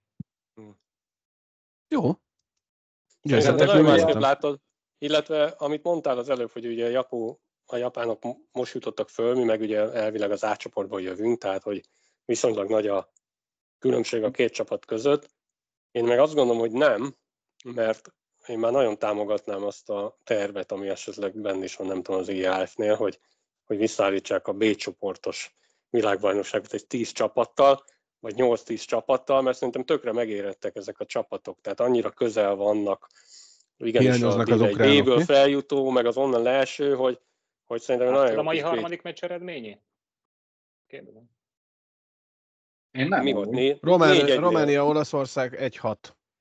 S1: Jó.
S5: Szerintem nagyon másképp látod, illetve amit mondtál az előbb, hogy ugye a japánok most jutottak föl, mi meg ugye elvileg az átcsoportból jövünk, tehát hogy viszonylag nagy a különbség a két csapat között. Én meg azt gondolom, hogy nem, mert én már nagyon támogatnám azt a tervet, ami esetleg benne is van, nem tudom, az IAF-nél, hogy visszaállítsák a B csoportos világbajnokságot egy 10 csapattal, vagy 8-10 csapattal, mert szerintem tökre megérettek ezek a csapatok, tehát annyira közel vannak, igenis a B-ből feljutó, meg az onnan leeső, hogy szerintem nagyon jó.
S6: A mai harmadik meccs eredményé? Kérdezem.
S4: Én nem.
S5: Mi volt?
S1: Románia, Olaszország 1-6.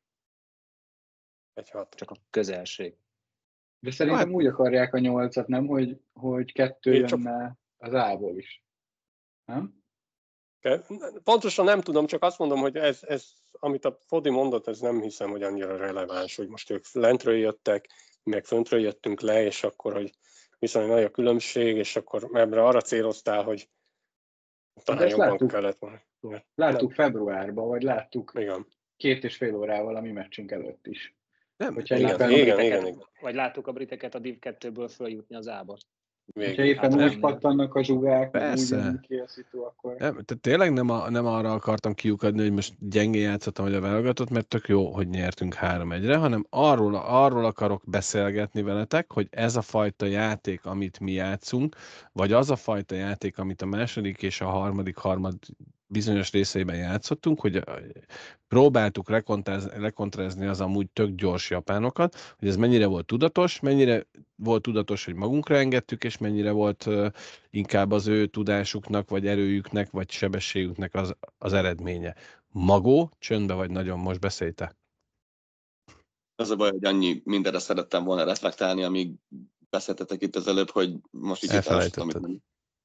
S5: 1-6.
S6: Csak a közelség.
S4: De szerintem úgy akarják a 8-at, nem? Hogy 2 jönne az A-ból is. Nem?
S5: Pontosan nem tudom, csak azt mondom, hogy ez amit a Fodi mondott, ez nem hiszem, hogy annyira releváns, hogy most ők lentről jöttek, meg föntről jöttünk le, és akkor, hogy viszonylag nagy a különbség, és akkor ebbre arra céloztál, hogy talán jobban kellett volna.
S4: Láttuk februárban, vagy láttuk
S5: igen.
S4: 2,5 órával a mi meccsünk előtt is.
S1: Nem,
S5: igen.
S6: Vagy láttuk a briteket a Div 2-ből följutni az A-ba.
S4: Ha éppen úgy pattannak a zsugák,
S1: persze.
S4: úgy ki a szitu, akkor...
S1: Tehát tényleg nem arra akartam kiukadni, hogy most gyengén játszottam, hogy a válogatott, mert tök jó, hogy nyertünk 3-1-re, hanem arról akarok beszélgetni veletek, hogy ez a fajta játék, amit mi játszunk, vagy az a fajta játék, amit a második és a harmadik harmad bizonyos részeiben játszottunk, hogy próbáltuk lekontrázni az amúgy tök gyors japánokat, hogy ez mennyire volt tudatos, hogy magunkra engedtük, és mennyire volt inkább az ő tudásuknak, vagy erőjüknek, vagy sebességüknek az eredménye. Magó, csöndbe vagy nagyon, most beszélj te.
S7: Az a baj, hogy annyi mindenre szerettem volna reflektálni, amíg beszéltetek itt az előbb, hogy most így
S1: elfelejtetted.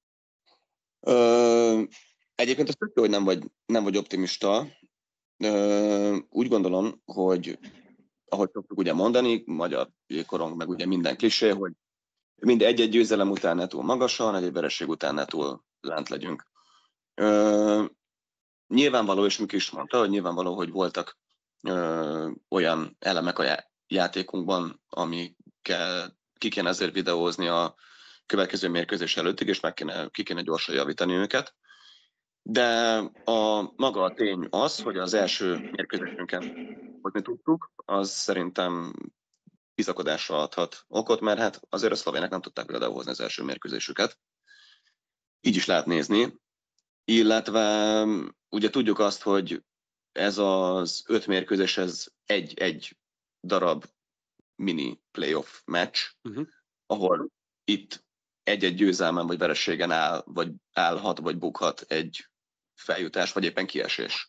S7: Egyébként az tök jó, hogy nem vagy optimista. Úgy gondolom, hogy ahogy szoktuk ugye mondani, magyar jégkorong, meg ugye minden klisé, hogy mind egy-egy győzelem után ne túl magasan, egy vereség után ne túl lent legyünk. Nyilvánvaló, és Miki is mondta, hogy nyilvánvaló, hogy voltak olyan elemek a játékunkban, amikkel ki kéne ezért videózni a következő mérkőzés előttig, és ki kéne gyorsan javítani őket. De maga a tény az, hogy az első mérkőzésünken hozni tudtuk, az szerintem bizakodásra adhat okot, mert hát azért a szlovének nem tudták például hozni az első mérkőzésüket. Így is lehet nézni, illetve ugye tudjuk azt, hogy ez az 5 mérkőzés, ez egy darab mini playoff meccs, ahol itt egy-egy győzelmen vagy vereségen áll, vagy állhat, vagy bukhat egy feljutás, vagy éppen kiesés.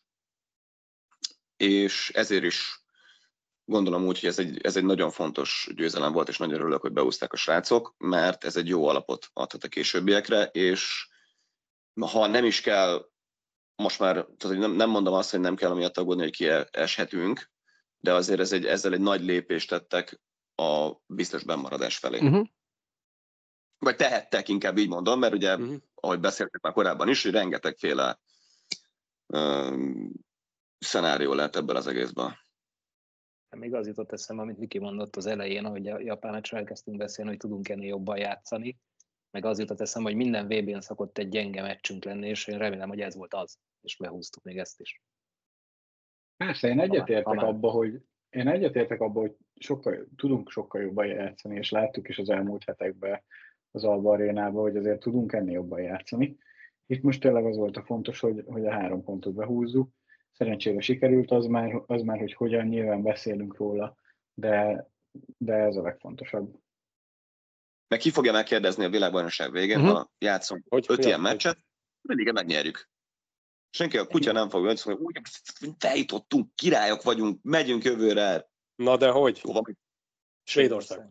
S7: És ezért is gondolom úgy, hogy ez egy nagyon fontos győzelem volt, és nagyon örülök, hogy beúzták a srácok, mert ez egy jó alapot adhat a későbbiekre, és ha nem is kell, most már nem mondom azt, hogy nem kell amiatt aggódni, hogy kieshetünk, de azért ezzel egy nagy lépést tettek a biztos bennmaradás felé. Vagy tehettek, inkább így mondom, mert ugye, ahogy beszéltek már korábban is, hogy rengetegféle szenárió lehet ebből az egészben.
S6: Még az jutott eszembe, amit Miki mondott az elején, ahogy a japán meccsről elkezdtünk beszélni, hogy tudunk ennél jobban játszani, meg az jutott eszembe, hogy minden VB-n szokott egy gyenge meccsünk lenni, és én remélem, hogy ez volt az, és behúztuk még ezt is.
S4: Persze, én egyetértek abba, hogy tudunk sokkal jobban játszani, és láttuk is az elmúlt hetekben az Alba Arénában, hogy azért tudunk ennél jobban játszani. Itt most tényleg az volt a fontos, hogy a 3 pontot behúzzuk. Szerencsére sikerült, az már, hogy hogyan, nyilván beszélünk róla, de ez a legfontosabb.
S7: Meg ki fogja megkérdezni a világbajnokság végén, ha játszunk 5 ilyen meccset, mindig megnyerjük. Senki a kutya nem fogja mondani, hogy úgy feljutottunk, királyok vagyunk, megyünk jövőre.
S5: Na de hogy? Svédország.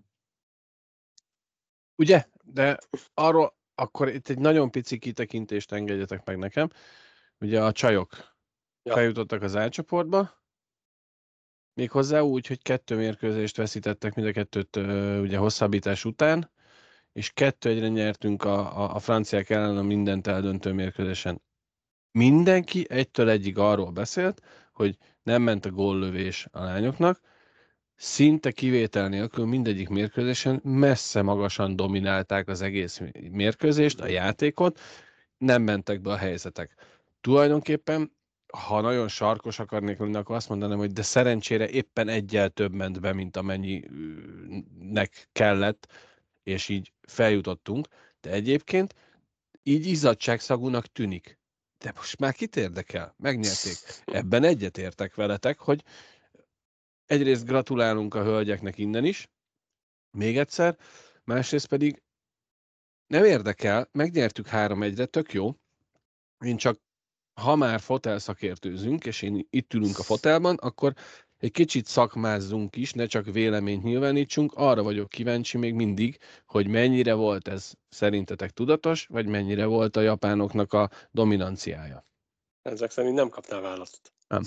S1: Ugye? De arról akkor itt egy nagyon pici kitekintést engedjetek meg nekem. Ugye a csajok feljutottak az A-csoportba, méghozzá úgy, hogy 2 mérkőzést veszítettek, mind a 2-t ugye hosszabbítás után, és 2-1-re nyertünk a franciák ellen a mindent eldöntő mérkőzésen. Mindenki 1-től 1-ig arról beszélt, hogy nem ment a góllövés a lányoknak, szinte kivétel nélkül mindegyik mérkőzésen messze magasan dominálták az egész mérkőzést, a játékot, nem mentek be a helyzetek. Tulajdonképpen, ha nagyon sarkos akarnék lenni, akkor azt mondanám, hogy de szerencsére éppen egyel több ment be, mint amennyinek kellett, és így feljutottunk, de egyébként így izzadságszagúnak tűnik. De most már kit érdekel? Megnyerték. Ebben egyetértek veletek, hogy egyrészt gratulálunk a hölgyeknek innen is, még egyszer, másrészt pedig nem érdekel, megnyertük 3-1-re, tök jó. Én csak, ha már fotel szakértőzünk, és én itt ülünk a fotelban, akkor egy kicsit szakmázzunk is, ne csak véleményt nyilvánítsunk. Arra vagyok kíváncsi még mindig, hogy mennyire volt ez szerintetek tudatos, vagy mennyire volt a japánoknak a dominanciája.
S5: Ezek szerint nem kapnál választ.
S1: Nem.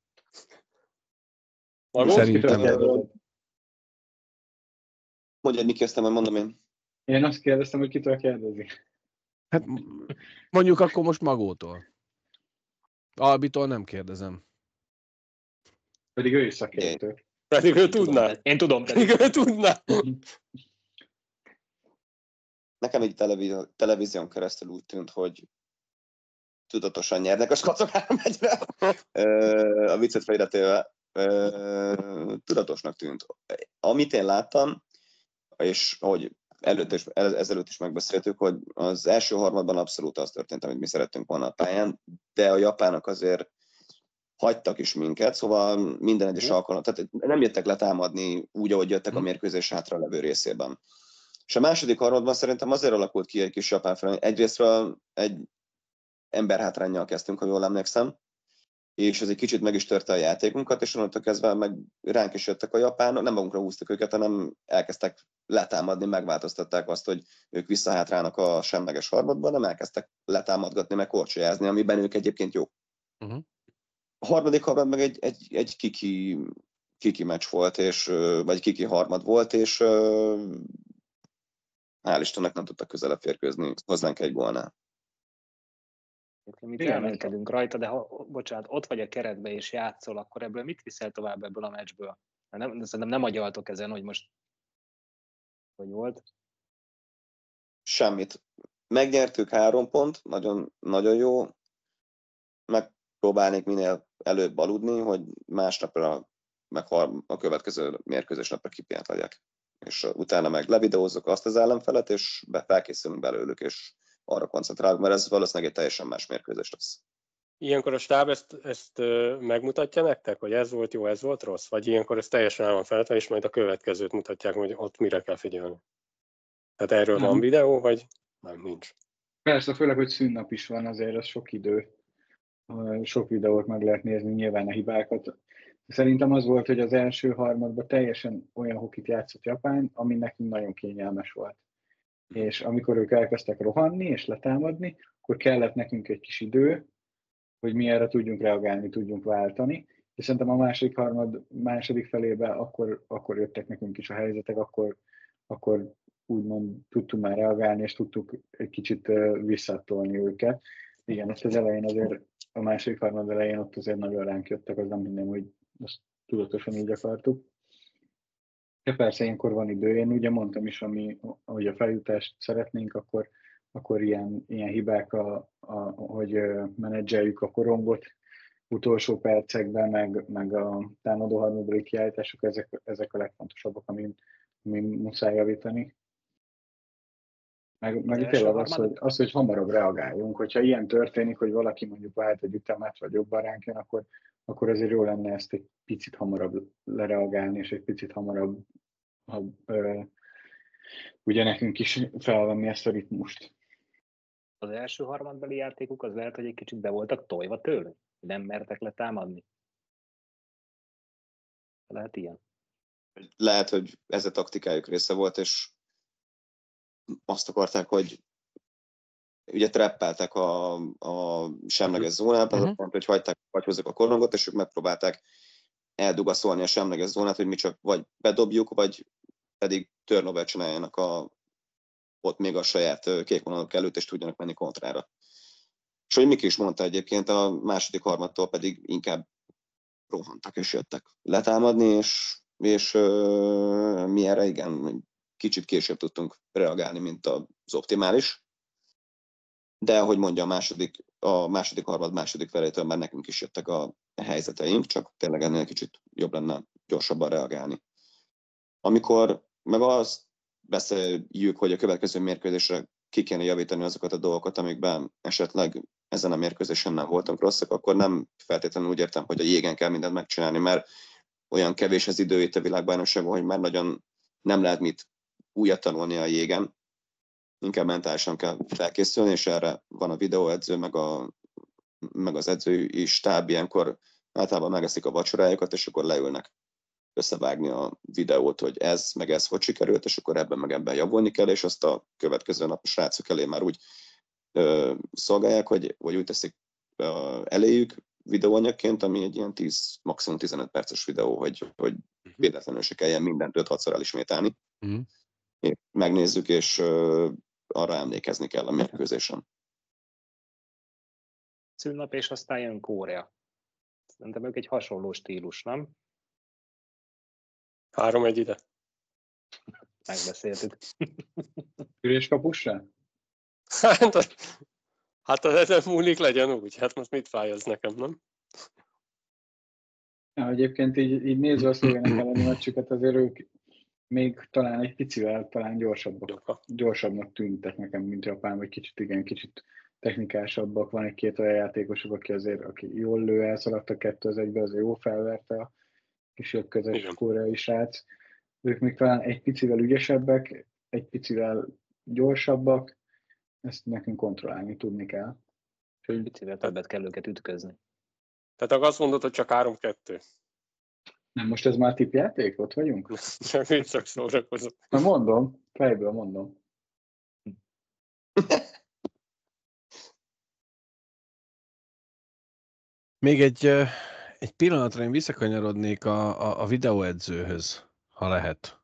S4: Szerintem.
S7: Mondjad, Miki, aztán majd mondom én.
S4: Én azt kérdeztem, hogy kitől kérdezi.
S1: Hát mondjuk akkor most Magótól. Albitól nem kérdezem.
S4: Pedig ő is szakértő.
S5: Pedig ő tudná.
S6: Én tudom.
S5: Pedig ő tudná.
S7: Nekem egy televízión keresztül úgy tűnt, hogy tudatosan nyernek a skacok 3-1-re. A viccet félretéve tudatosnak tűnt. Amit én láttam, és ahogy ezelőtt is megbeszéltük, hogy az első harmadban abszolút az történt, amit mi szerettünk volna a pályán, de a japánok azért hagytak is minket, szóval minden egyes alkalom, tehát nem jöttek letámadni úgy, ahogy jöttek a mérkőzés hátra levő részében. És a második harmadban szerintem azért alakult ki egy kis japán fel, egyrésztről egy emberhátránnyal kezdtünk, ha jól emlékszem, és ez egy kicsit meg is törte a játékunkat, és onnantól kezdve meg ránk is jöttek a japánok, nem magunkra húztak őket, hanem elkezdtek letámadni, megváltoztatták azt, hogy ők visszahátrálnak a semleges harmadban, nem elkezdtek letámadgatni, meg korcsolyázni, amiben ők egyébként jók. A harmadik harmad meg egy kiki meccs volt, vagy kiki harmad volt, és hál' Istennek nem tudtak közelebb férkőzni hozzánk egy gólnál.
S6: Mi elmélkedünk rajta, de bocsánat, ott vagy a keretbe és játszol, akkor ebből mit viszel tovább ebből a meccsből? Szerintem nem agyaltok ezen, hogy most hogy volt.
S7: Semmit. Megnyertük 3 pont, nagyon, nagyon jó. Megpróbálnék minél előbb aludni, hogy másnapra meg a következő mérkőzés napra kipient adják. És utána meg levideózzuk azt az ellenfelet, és felkészülünk belőlük, és arra koncentrálunk, mert ez valószínűleg egy teljesen más mérkőzés lesz.
S5: Ilyenkor a stáb ezt megmutatja nektek, hogy ez volt jó, ez volt rossz? Vagy ilyenkor ez teljesen el van feledve, és majd a következőt mutatják, hogy ott mire kell figyelni? Tehát erről van videó, vagy nem, nincs?
S4: Persze, főleg, hogy szünnap is van, azért az sok idő. Sok videót meg lehet nézni, nyilván a hibákat. Szerintem az volt, hogy az első harmadban teljesen olyan hokit játszott Japán, ami nekünk nagyon kényelmes volt. És amikor ők elkezdtek rohanni és letámadni, akkor kellett nekünk egy kis idő, hogy mi erre tudjunk reagálni, tudjunk váltani. És szerintem a második felébe akkor jöttek nekünk is a helyzetek, akkor úgymond tudtunk már reagálni, és tudtuk egy kicsit visszatolni őket. Igen, ott az elején azért, a második harmad elején ott azért nagyon ránk jöttek, az nem minden, hogy azt tudatosan így akartuk. De persze ilyenkor van idő. Én ugye mondtam is, hogy a feljutást szeretnénk, akkor ilyen hibák, hogy menedzseljük a korongot utolsó percekben, meg a támadó harmadbeli kiállítások, ezek a legfontosabbak, amin muszáj javítani. Meg tényleg az, hogy hamarabb reagáljunk. Hogyha ilyen történik, hogy valaki mondjuk vált egy ütemet, vagy jobban ránk jön, akkor azért jó lenne ezt egy picit hamarabb lereagálni, és egy picit hamarabb ugye nekünk is felvenni ezt a ritmust.
S6: Az első harmadbeli játékuk az lehet, hogy egy kicsit be voltak tojva tőle? Nem mertek letámadni? Lehet ilyen?
S7: Lehet, hogy ez a taktikájuk része volt, és azt akarták, hogy ugye trappeltek a semleges zónában, hogy hagyták, vagy hozzuk a korongot, és ők megpróbálták eldugaszolni a semleges zónát, hogy mi csak vagy bedobjuk, vagy pedig turnover csináljanak ott még a saját kék vonaluk előtt, és tudjanak menni kontrára. És hogy Miki is mondta egyébként, a második harmadtól pedig inkább rohantak és jöttek letámadni, és mi erre igen, kicsit később tudtunk reagálni, mint az optimális. De ahogy mondja, a második harmad második felétől már nekünk is jöttek a helyzeteink, csak tényleg ennél kicsit jobb lenne gyorsabban reagálni. Amikor meg azt beszéljük, hogy a következő mérkőzésre ki kéne javítani azokat a dolgokat, amikben esetleg ezen a mérkőzésen nem voltunk rosszak, akkor nem feltétlenül úgy értem, hogy a jégen kell mindent megcsinálni, mert olyan kevés az idő itt a világbajnokságban, hogy már nagyon nem lehet mit újat tanulni a jégen. Inkább mentálisan kell felkészülni, és erre van a videóedző, meg az edzői stáb ilyenkor általában megeszik a vacsorájukat, és akkor leülnek összevágni a videót, hogy ez, meg ez hogy sikerült, és akkor ebben javulni kell, és azt a következő nap a srácok elé már úgy szolgálják, vagy úgy teszik eléjük videóanyagként, ami egy ilyen 10, maximum 15 perces videó, hogy véletlenül se kelljen mindent 5-6-szor elismételni. És megnézzük, és arra emlékezni kell a mérkőzésen.
S6: Szünnap, és aztán jön Korea. Szerintem ők egy hasonló stílus, nem?
S5: 3-1 ide.
S6: Megbeszéltük.
S4: Üres kapusra?
S5: Hát az ezen múlik, legyen úgy. Hát most mit fáj az nekem, nem?
S4: Ja, egyébként így nézve a szlovének elleni meccsüket, azért ők még talán egy picivel talán gyorsabbnak tűntek nekem, mint Japán, vagy kicsit technikásabbak. Van egy-két olyan játékosok, aki jól lő, elszaladt a 2-1-be, azért jó felverte a kis jobb közös koreai srác. Ők még talán egy picivel ügyesebbek, egy picivel gyorsabbak, ezt nekünk kontrollálni tudni kell.
S6: Egy picivel többet kell őket ütközni.
S5: Tehát azt mondod, hogy csak 3-2.
S4: Nem, most ez már tippjáték? Ott vagyunk?
S5: Csak viccak szórakozom.
S4: Na mondom, fejből mondom.
S1: Még egy pillanatra én visszakanyarodnék a videóedzőhöz, ha lehet.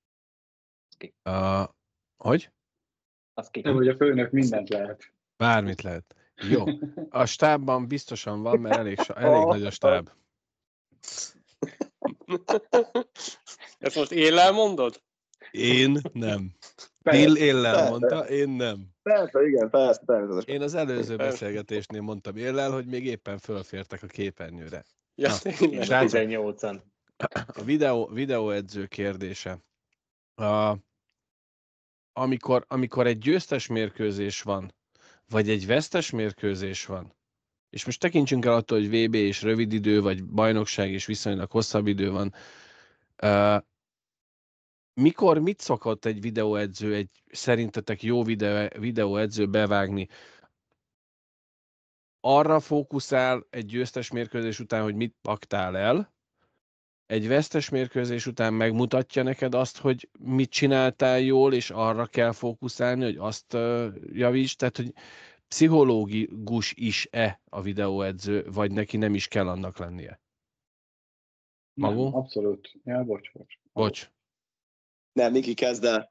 S1: Hogy?
S4: Nem, hogy a főnök mindent lehet.
S1: Bármit lehet. Jó. A stábban biztosan van, mert elég nagy a stáb.
S5: Ezt most éllel mondod?
S1: Én nem. Bill éllel mondta, én nem.
S7: Persze, igen, persze.
S1: Én az előző beszélgetésnél mondtam éllel, hogy még éppen fölfértek a képernyőre.
S6: Ja, 18-an.
S1: A videóedző kérdése. Amikor egy győztes mérkőzés van, vagy egy vesztes mérkőzés van, és most tekintsünk el attól, hogy VB és rövid idő, vagy bajnokság és viszonylag hosszabb idő van, mikor mit szokott egy videóedző, egy szerintetek jó videóedző bevágni? Arra fókuszál egy győztes mérkőzés után, hogy mit paktál el, egy vesztes mérkőzés után megmutatja neked azt, hogy mit csináltál jól, és arra kell fókuszálni, hogy azt javíts, tehát hogy pszichológus is-e a videóedző, vagy neki nem is kell annak lennie? Magó?
S4: Nem, abszolút. Ja,
S1: Bocs.
S7: Nem, Miki, kezd el.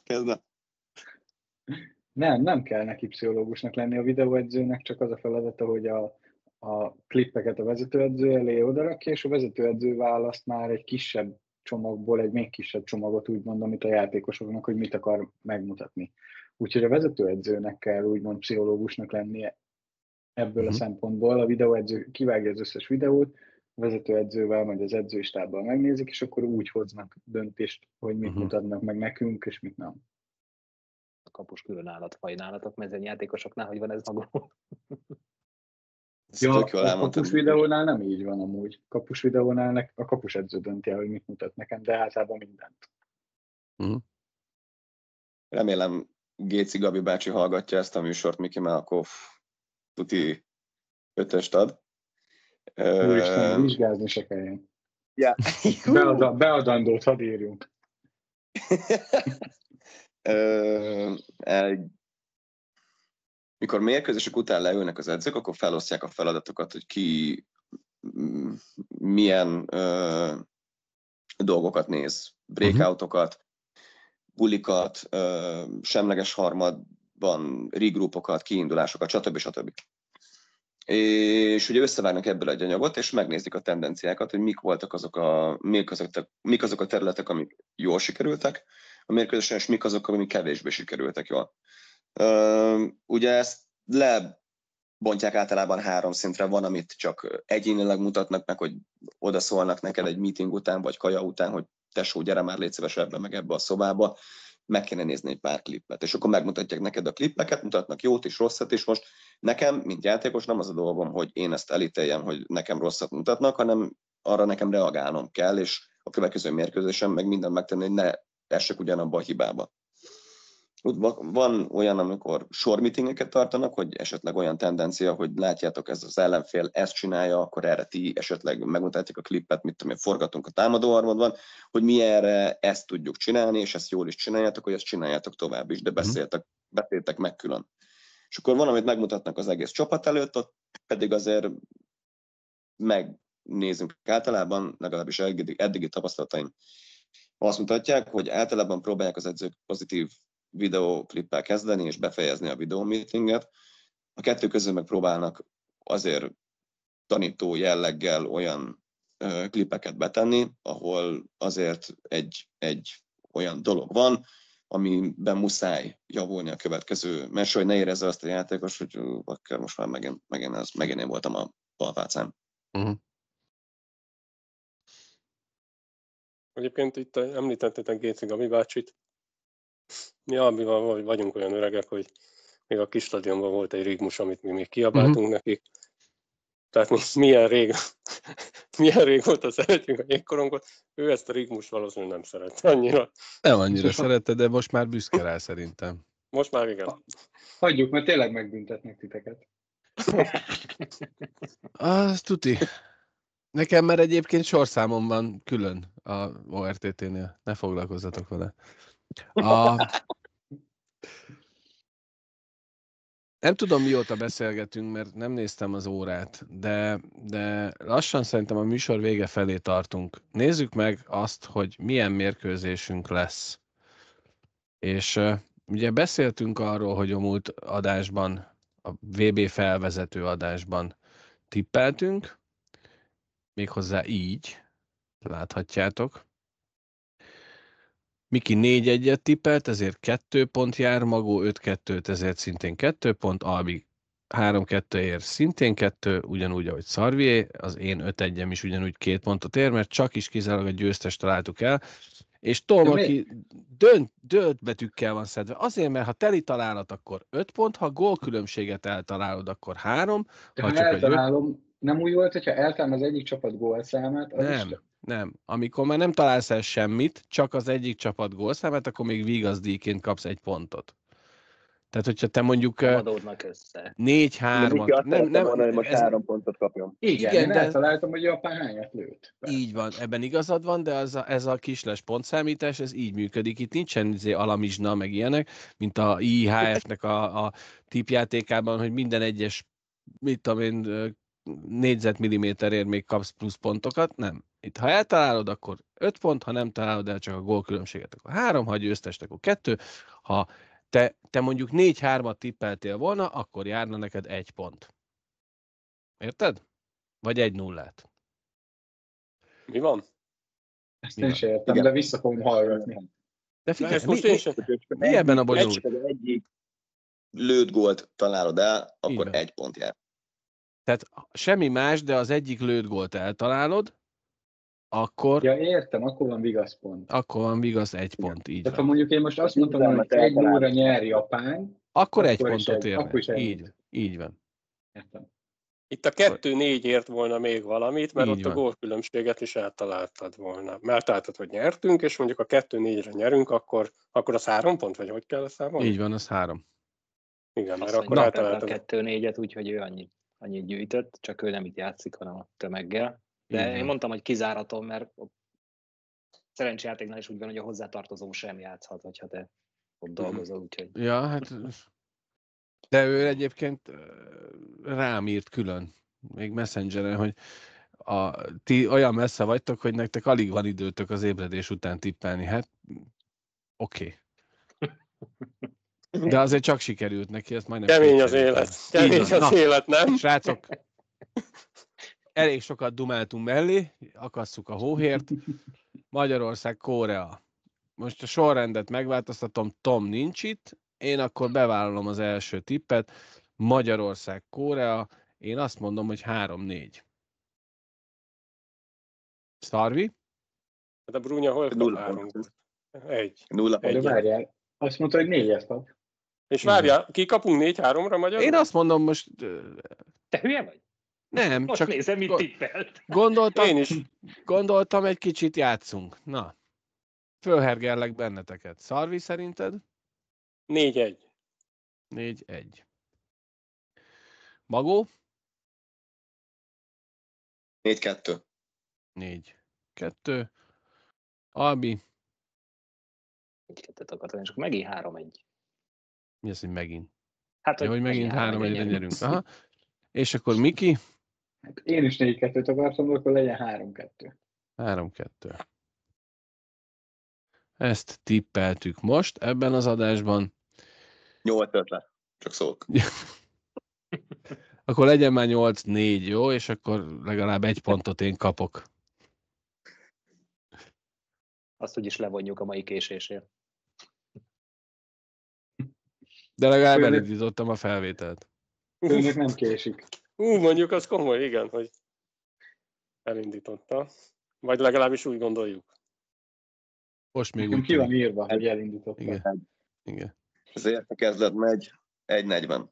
S4: Nem kell neki pszichológusnak lenni a videóedzőnek, csak az a feladata, hogy a klippeket a vezetőedző elé odarakja, és a vezetőedző választ már egy kisebb csomagból, egy még kisebb csomagot úgy mondom, amit a játékosoknak, hogy mit akar megmutatni. Úgyhogy a vezetőedzőnek kell úgymond pszichológusnak lennie ebből a szempontból. A videóedző kivágja az összes videót, a vezetőedzővel, majd az edzőstábbal megnézik, és akkor úgy hoznak döntést, hogy mit mutatnak meg nekünk, és mit nem.
S6: A kapus külön állat, vagy nálatok mezőnyjátékosoknál, hogy van ez maguk?
S4: Ja, a kapus videónál nem így van amúgy. Kapus videónál a kapus edző dönti el, hogy mit mutat nekem, de általában mindent.
S7: Remélem Géci Gabi bácsi hallgatja ezt a műsort, Miki, mert akkor tuti 5-öst ad.
S4: Úristen, vizsgázni se kelljen.
S7: Ja.
S4: Beadandót hadd írjunk.
S7: Mikor mérkőzések után leülnek az edzők, akkor felosztják a feladatokat, hogy ki milyen dolgokat néz. Breakoutokat, bulikat, semleges harmadban, regroupokat, kiindulásokat, stb. És ugye összevágnak ebből egy anyagot, és megnézik a tendenciákat, hogy mik voltak mik azok a területek, amik jól sikerültek a mérkőzésen, és mik azok, amik kevésbé sikerültek jól. Ugye ezt lebontják általában 3 szintre, van, amit csak egyénileg mutatnak meg, hogy odaszólnak neked egy meeting után, vagy kaja után, hogy tesó, gyere már, légy szíves ebbe a szobába, meg kéne nézni egy pár klippet. És akkor megmutatják neked a klippeket, mutatnak jót és rosszat, és most nekem, mint játékos, nem az a dolgom, hogy én ezt elítéljem, hogy nekem rosszat mutatnak, hanem arra nekem reagálnom kell, és a következő mérkőzésen meg mindent megtenni, hogy ne essek ugyanabba a hibába. Van olyan, amikor sormeetingeket tartanak, hogy esetleg olyan tendencia, hogy látjátok, ez az ellenfél ezt csinálja, akkor erre ti esetleg megmutatják a klippet, mit tudom én, forgatunk a támadó harmadban, hogy mi erre ezt tudjuk csinálni, és ezt jól is csináljátok, hogy ezt csináljátok tovább is, de beszéltek meg külön. És akkor van, amit megmutatnak az egész csapat előtt, ott pedig azért megnézünk általában, legalábbis eddigi tapasztalataim azt mutatják, hogy általában próbálják az edzők pozitív videóklippel kezdeni és befejezni a videómeetinget. A kettő közül meg próbálnak azért tanító jelleggel olyan klippeket betenni, ahol azért egy olyan dolog van, amiben muszáj javulni a következő meccs, hogy ne érezze azt a játékos, hogy akkor most már megint én voltam a balpácán.
S5: Egyébként itt említettétek Géci Gabi bácsit. Mi Albival vagyunk olyan öregek, hogy még a kis stadionban volt egy rigmus, amit mi még kiabáltunk nekik. Tehát milyen régóta szeretjük a jégkorongot, ő ezt a rigmus valószínűleg nem szerette annyira.
S1: Nem annyira szerette, de most már büszke rá szerintem.
S5: Most már igen.
S4: Hagyjuk, mert tényleg megbüntetnek titeket.
S1: Az tuti. Nekem már egyébként sorszámom van külön a ORTT-nél. Ne foglalkozzatok vele. Nem tudom, mióta beszélgetünk, mert nem néztem az órát, de lassan szerintem a műsor vége felé tartunk. Nézzük meg azt, hogy milyen mérkőzésünk lesz. És ugye beszéltünk arról, hogy a múlt adásban, a VB felvezető adásban tippeltünk, méghozzá így, láthatjátok. Miki 4-1-et tippelt, ezért 2 pont jár, Magó 5-2-t, ezért szintén 2 pont, Albi 3-2 ér szintén 2, ugyanúgy, ahogy Szarvié, az én 5-1-em is ugyanúgy 2 pontot ér, mert csak is kizárólag a győztest találtuk el, és Tom,
S4: De
S1: aki dönt betűkkel van szedve. Azért, mert ha teli találat, akkor 5 pont, ha gólkülönbséget eltalálod, akkor 3.
S4: De
S1: Ha
S4: ha
S1: csak a
S4: eltalálom, nem úgy volt, hogyha eltalálom az egyik csapat gólszámát, az is...
S1: Nem. Amikor már nem találsz el semmit, csak az egyik csapat gólszámát, akkor még vigazdíjként kapsz 1 pontot. Tehát, hogyha te mondjuk
S6: Nem adódnak össze.
S1: 4-3-at...
S3: Nem, hogy most 3 pontot kapjon.
S4: Igen, én eltaláltam, hogy Japán hányat lőtt.
S1: Így van, ebben igazad van, de ez a kisles pontszámítás, ez így működik. Itt nincsen alamizsna, meg ilyenek, mint a IHF-nek a tippjátékában, hogy minden egyes, mit tudom én, négyzetmilliméterért még kapsz plusz pontokat. Nem. Itt ha eltalálod, akkor 5 pont, ha nem találod el csak a gólkülönbséget, akkor 3, ha győztest, akkor 2. Ha te mondjuk 4-3-at tippeltél volna, akkor járna neked 1 pont. Érted? Vagy 1-0-át.
S5: Mi van?
S4: Ezt én sem értem, de vissza fogom hallgatni.
S1: De figyelj,
S5: ezt most én sem.
S1: mi ebben a bonyolult?
S7: Csak az egyik lőtt gólt találod el, akkor
S1: van.
S7: 1 pont jár.
S1: Tehát semmi más, de az egyik lőtt gólt eltalálod, akkor,
S4: Ja, értem, akkor van vigaszpont.
S1: akkor van vigasz 1 pont, így
S4: Tehát ha
S1: van.
S4: mondjuk én most azt mondtam, hogy 1-0-ra nyer Japán,
S1: Akkor 1
S4: akkor is
S1: pontot
S4: egy- akkor is
S1: érnek.
S4: egy.
S1: Így van.
S4: értem.
S5: Itt a 2-4 ért volna még valamit, mert
S1: Így
S5: ott
S1: van.
S5: a gólkülönbséget is eltaláltad volna. Mert találtad, hogy nyertünk, és mondjuk a 2-4-re nyerünk, akkor az 3 pont, vagy hogy kell számolni?
S1: Így van, az 3.
S5: Igen, mert
S6: Azt
S5: akkor
S6: mondja, a
S5: eltaláltad.
S6: 2-4-et, úgyhogy ő annyit gyűjtött, csak ő nem itt játszik, hanem a tömeggel. De
S1: Így
S6: én
S1: van.
S6: mondtam, hogy kizáratom, mert szerencsejátéknál is úgy van, hogy a hozzátartozó sem játszhat, hogyha te ott dolgozol, úgyhogy
S1: Ja, hát... De ő egyébként rám írt külön, még Messengeren, hogy ti olyan messze vagytok, hogy nektek alig van időtök az ébredés után tippelni. Hát, oké. De azért csak sikerült neki, ezt majdnem...
S5: Kemény az
S1: sikerült.
S5: élet.
S1: Így
S5: Kemény
S1: van.
S5: az
S1: Na,
S5: élet, nem?
S1: Srácok, elég sokat dumáltunk mellé, akasszuk a hóhért. Magyarország, Korea. Most a sorrendet megváltoztatom, Tom nincs itt, én akkor bevállalom az első tippet. Magyarország, Korea, én azt mondom, hogy 3-4. Szarvi?
S5: De Brúnya hol kap
S7: 0
S5: 3
S7: pont.
S5: gólt? 1.
S7: 0
S4: De
S7: pont.
S4: várjál, azt mondta, hogy 4-et kap.
S5: És várjál, kikapunk 4-3-ra magyarul?
S1: Én azt mondom most,
S6: te hülye vagy?
S1: nem,
S6: Most
S1: csak
S6: nézem, mit tippelt.
S5: Én is.
S1: gondoltam, egy kicsit játszunk. Na, fölhergellek benneteket. Szarvi szerinted?
S5: 4-1.
S1: 4-1. Magó?
S7: 4-2.
S1: 4-2. Albi?
S6: 1-2-t akartam, és akkor megint 3-1.
S1: Mi az, hogy megint?
S6: Hát,
S1: Ja, hogy megint 3-1-re
S6: nyerünk.
S1: nyerünk. Aha. És akkor Miki?
S4: Hát én is 4-2-t akartam, de akkor legyen 3-2.
S1: 3-2. Ezt tippeltük most ebben az adásban.
S7: 8-5 lesz. Csak szólok.
S1: Akkor legyen már 8-4, jó? És akkor legalább 1 pontot én kapok.
S6: Azt úgyis levonjuk a mai késésért.
S1: De legalább
S4: Főleg-
S1: elindítottam a felvételt.
S4: Önök nem késik.
S5: Mondjuk az komoly, igen, hogy elindította. Vagy legalábbis úgy gondoljuk.
S1: Most még
S4: Nekem
S1: úgy
S4: ki van
S1: tűnik.
S4: írva, hogy elindította.
S1: Igen. Igen.
S7: Az értekezlet megy 1-40.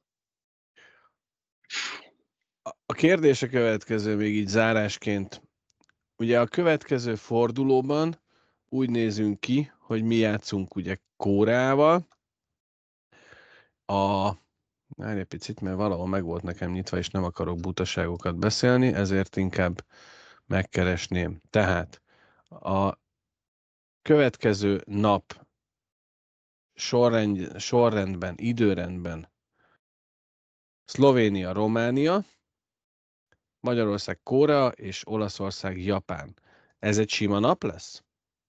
S1: A kérdés a következő még így zárásként. Ugye a következő fordulóban úgy nézünk ki, hogy mi játszunk ugye Koreával. Várj egy picit, mert valahol meg volt nekem nyitva, és nem akarok butaságokat beszélni, ezért inkább megkeresném. Tehát a következő nap sorrendben, időrendben Szlovénia, Románia, Magyarország, Korea és Olaszország, Japán. Ez egy sima nap lesz?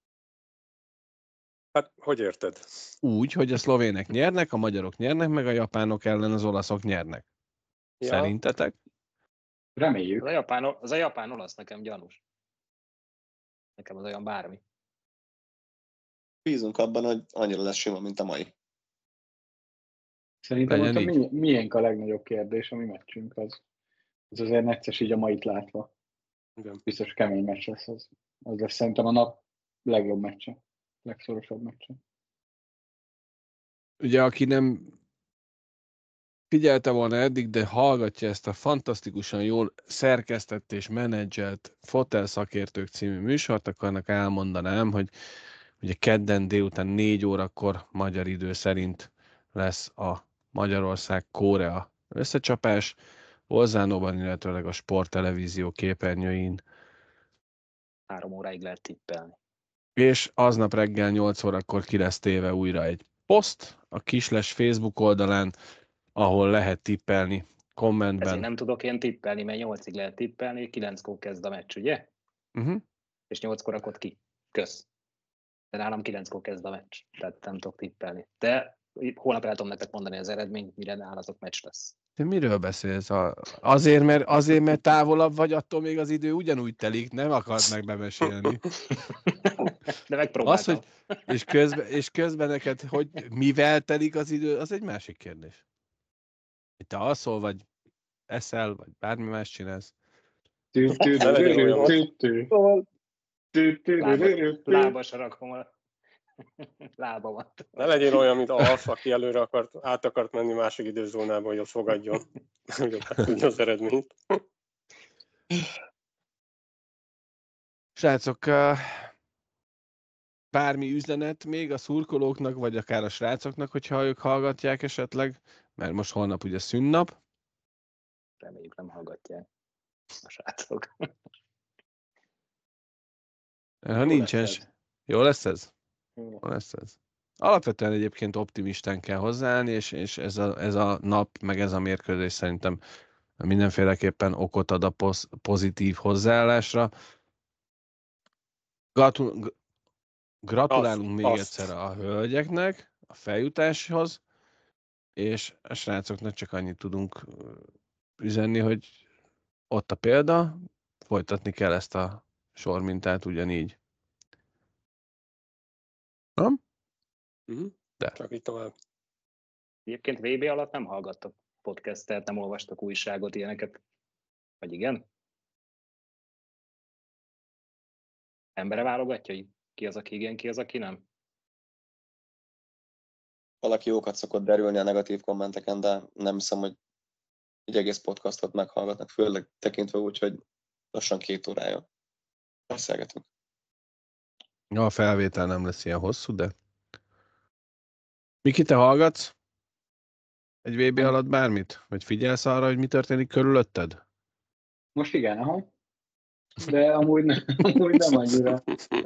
S5: Hát, hogy érted?
S1: Úgy, hogy a szlovének nyernek, a magyarok nyernek, meg a japánok ellen az olaszok nyernek.
S5: Ja.
S1: Szerintetek?
S4: Reméljük.
S6: Az a japán olasz nekem gyanús. Nekem az olyan bármi.
S7: Bízunk abban, hogy annyira lesz sima, mint a mai.
S4: Szerintem
S1: Legyen
S4: ott
S1: így.
S4: miénk a legnagyobb kérdés, a mi meccsünk az azért necces így a mait látva.
S5: Igen.
S4: Biztos kemény meccs lesz az. Az lesz szerintem a nap legjobb meccse. Legszorosabb meccse.
S1: Ugye, aki nem figyelte volna eddig, de hallgatja ezt a fantasztikusan jól szerkesztett és menedzselt Fotel Szakértők című műsort, akkor annak elmondanám, hogy ugye kedden délután 4 órakor magyar idő szerint lesz a Magyarország-Korea összecsapás, Bolzánóban, illetőleg a sporttelevízió képernyőin.
S6: 3 óráig lehet tippelni.
S1: És aznap reggel 8 órakor ki lesz téve újra egy poszt a Kisles Facebook oldalán, ahol lehet tippelni kommentben.
S6: Ezért nem tudok én tippelni, mert 8-ig lehet tippelni, 9-kor kezd a meccs, ugye? És 8-kor rakod ki. Kösz. De nálam 9-kor kezd a meccs, tehát nem tudok tippelni. De holnap el tudom nektek mondani az eredményt, mire nálatok meccs lesz.
S1: De miről beszélsz? Azért, mert távolabb vagy, attól még az idő ugyanúgy telik, nem akart meg bemesélni.
S6: De megpróbáltam.
S1: Az, hogy és közben neked, hogy mivel telik az idő, az egy másik kérdés. Hogy te alszol, vagy eszel, vagy bármi más csinálsz.
S6: Lábasra rakom a lábamat.
S5: Ne legyél olyan, mint Alf, aki előre át akart menni másik időzónába, hogy ott fogadjon hogy az eredményt.
S1: Srácok, bármi üzenet még a szurkolóknak, vagy akár a srácoknak, hogyha ők hallgatják esetleg, mert most holnap ugye szünnap.
S6: Reméljük nem hallgatják a srácok.
S1: Ha nincsen, jó lesz ez?
S6: Jó.
S1: Jó lesz ez. Alapvetően egyébként optimistán kell hozzáállni, és ez a nap, meg ez a mérkőzés szerintem mindenféleképpen okot ad a pozitív hozzáállásra. Gratulálunk még egyszer a hölgyeknek a feljutáshoz, és a srácoknak csak annyit tudunk üzenni, hogy ott a példa, folytatni kell ezt a sormintát ugyanígy. Nem? De.
S5: Csak így tovább.
S6: Egyébként VB alatt nem hallgattak podcastet, nem olvastak újságot, ilyeneket. Vagy igen? Embere válogatja, hogy ki az, aki igen, ki az, aki nem?
S7: Valaki jókat szokott derülni a negatív kommenteken, de nem hiszem, hogy egy egész podcastot meghallgatnak, főleg tekintve úgy, hogy lassan 2 órája beszélgetünk.
S1: Ja, a felvétel nem lesz ilyen hosszú, de... Miki, te hallgatsz egy VB alatt bármit? Vagy figyelsz arra, hogy mi történik körülötted?
S4: Most igen, aha. De amúgy nem annyira.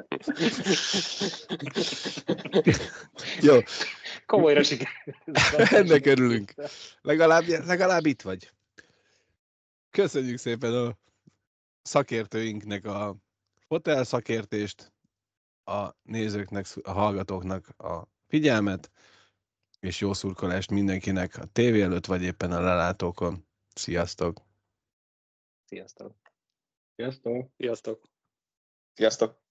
S1: Jó.
S6: Komolyra sikerült.
S1: Ennek örülünk. Legalább itt vagy. Köszönjük szépen a szakértőinknek a Fotel szakértést, a nézőknek, a hallgatóknak a figyelmet, és jó szurkolást mindenkinek a tévé előtt, vagy éppen a lelátókon. Sziasztok!
S6: Sziasztok!
S4: Sziasztok!
S5: Sziasztok!
S7: Sziasztok!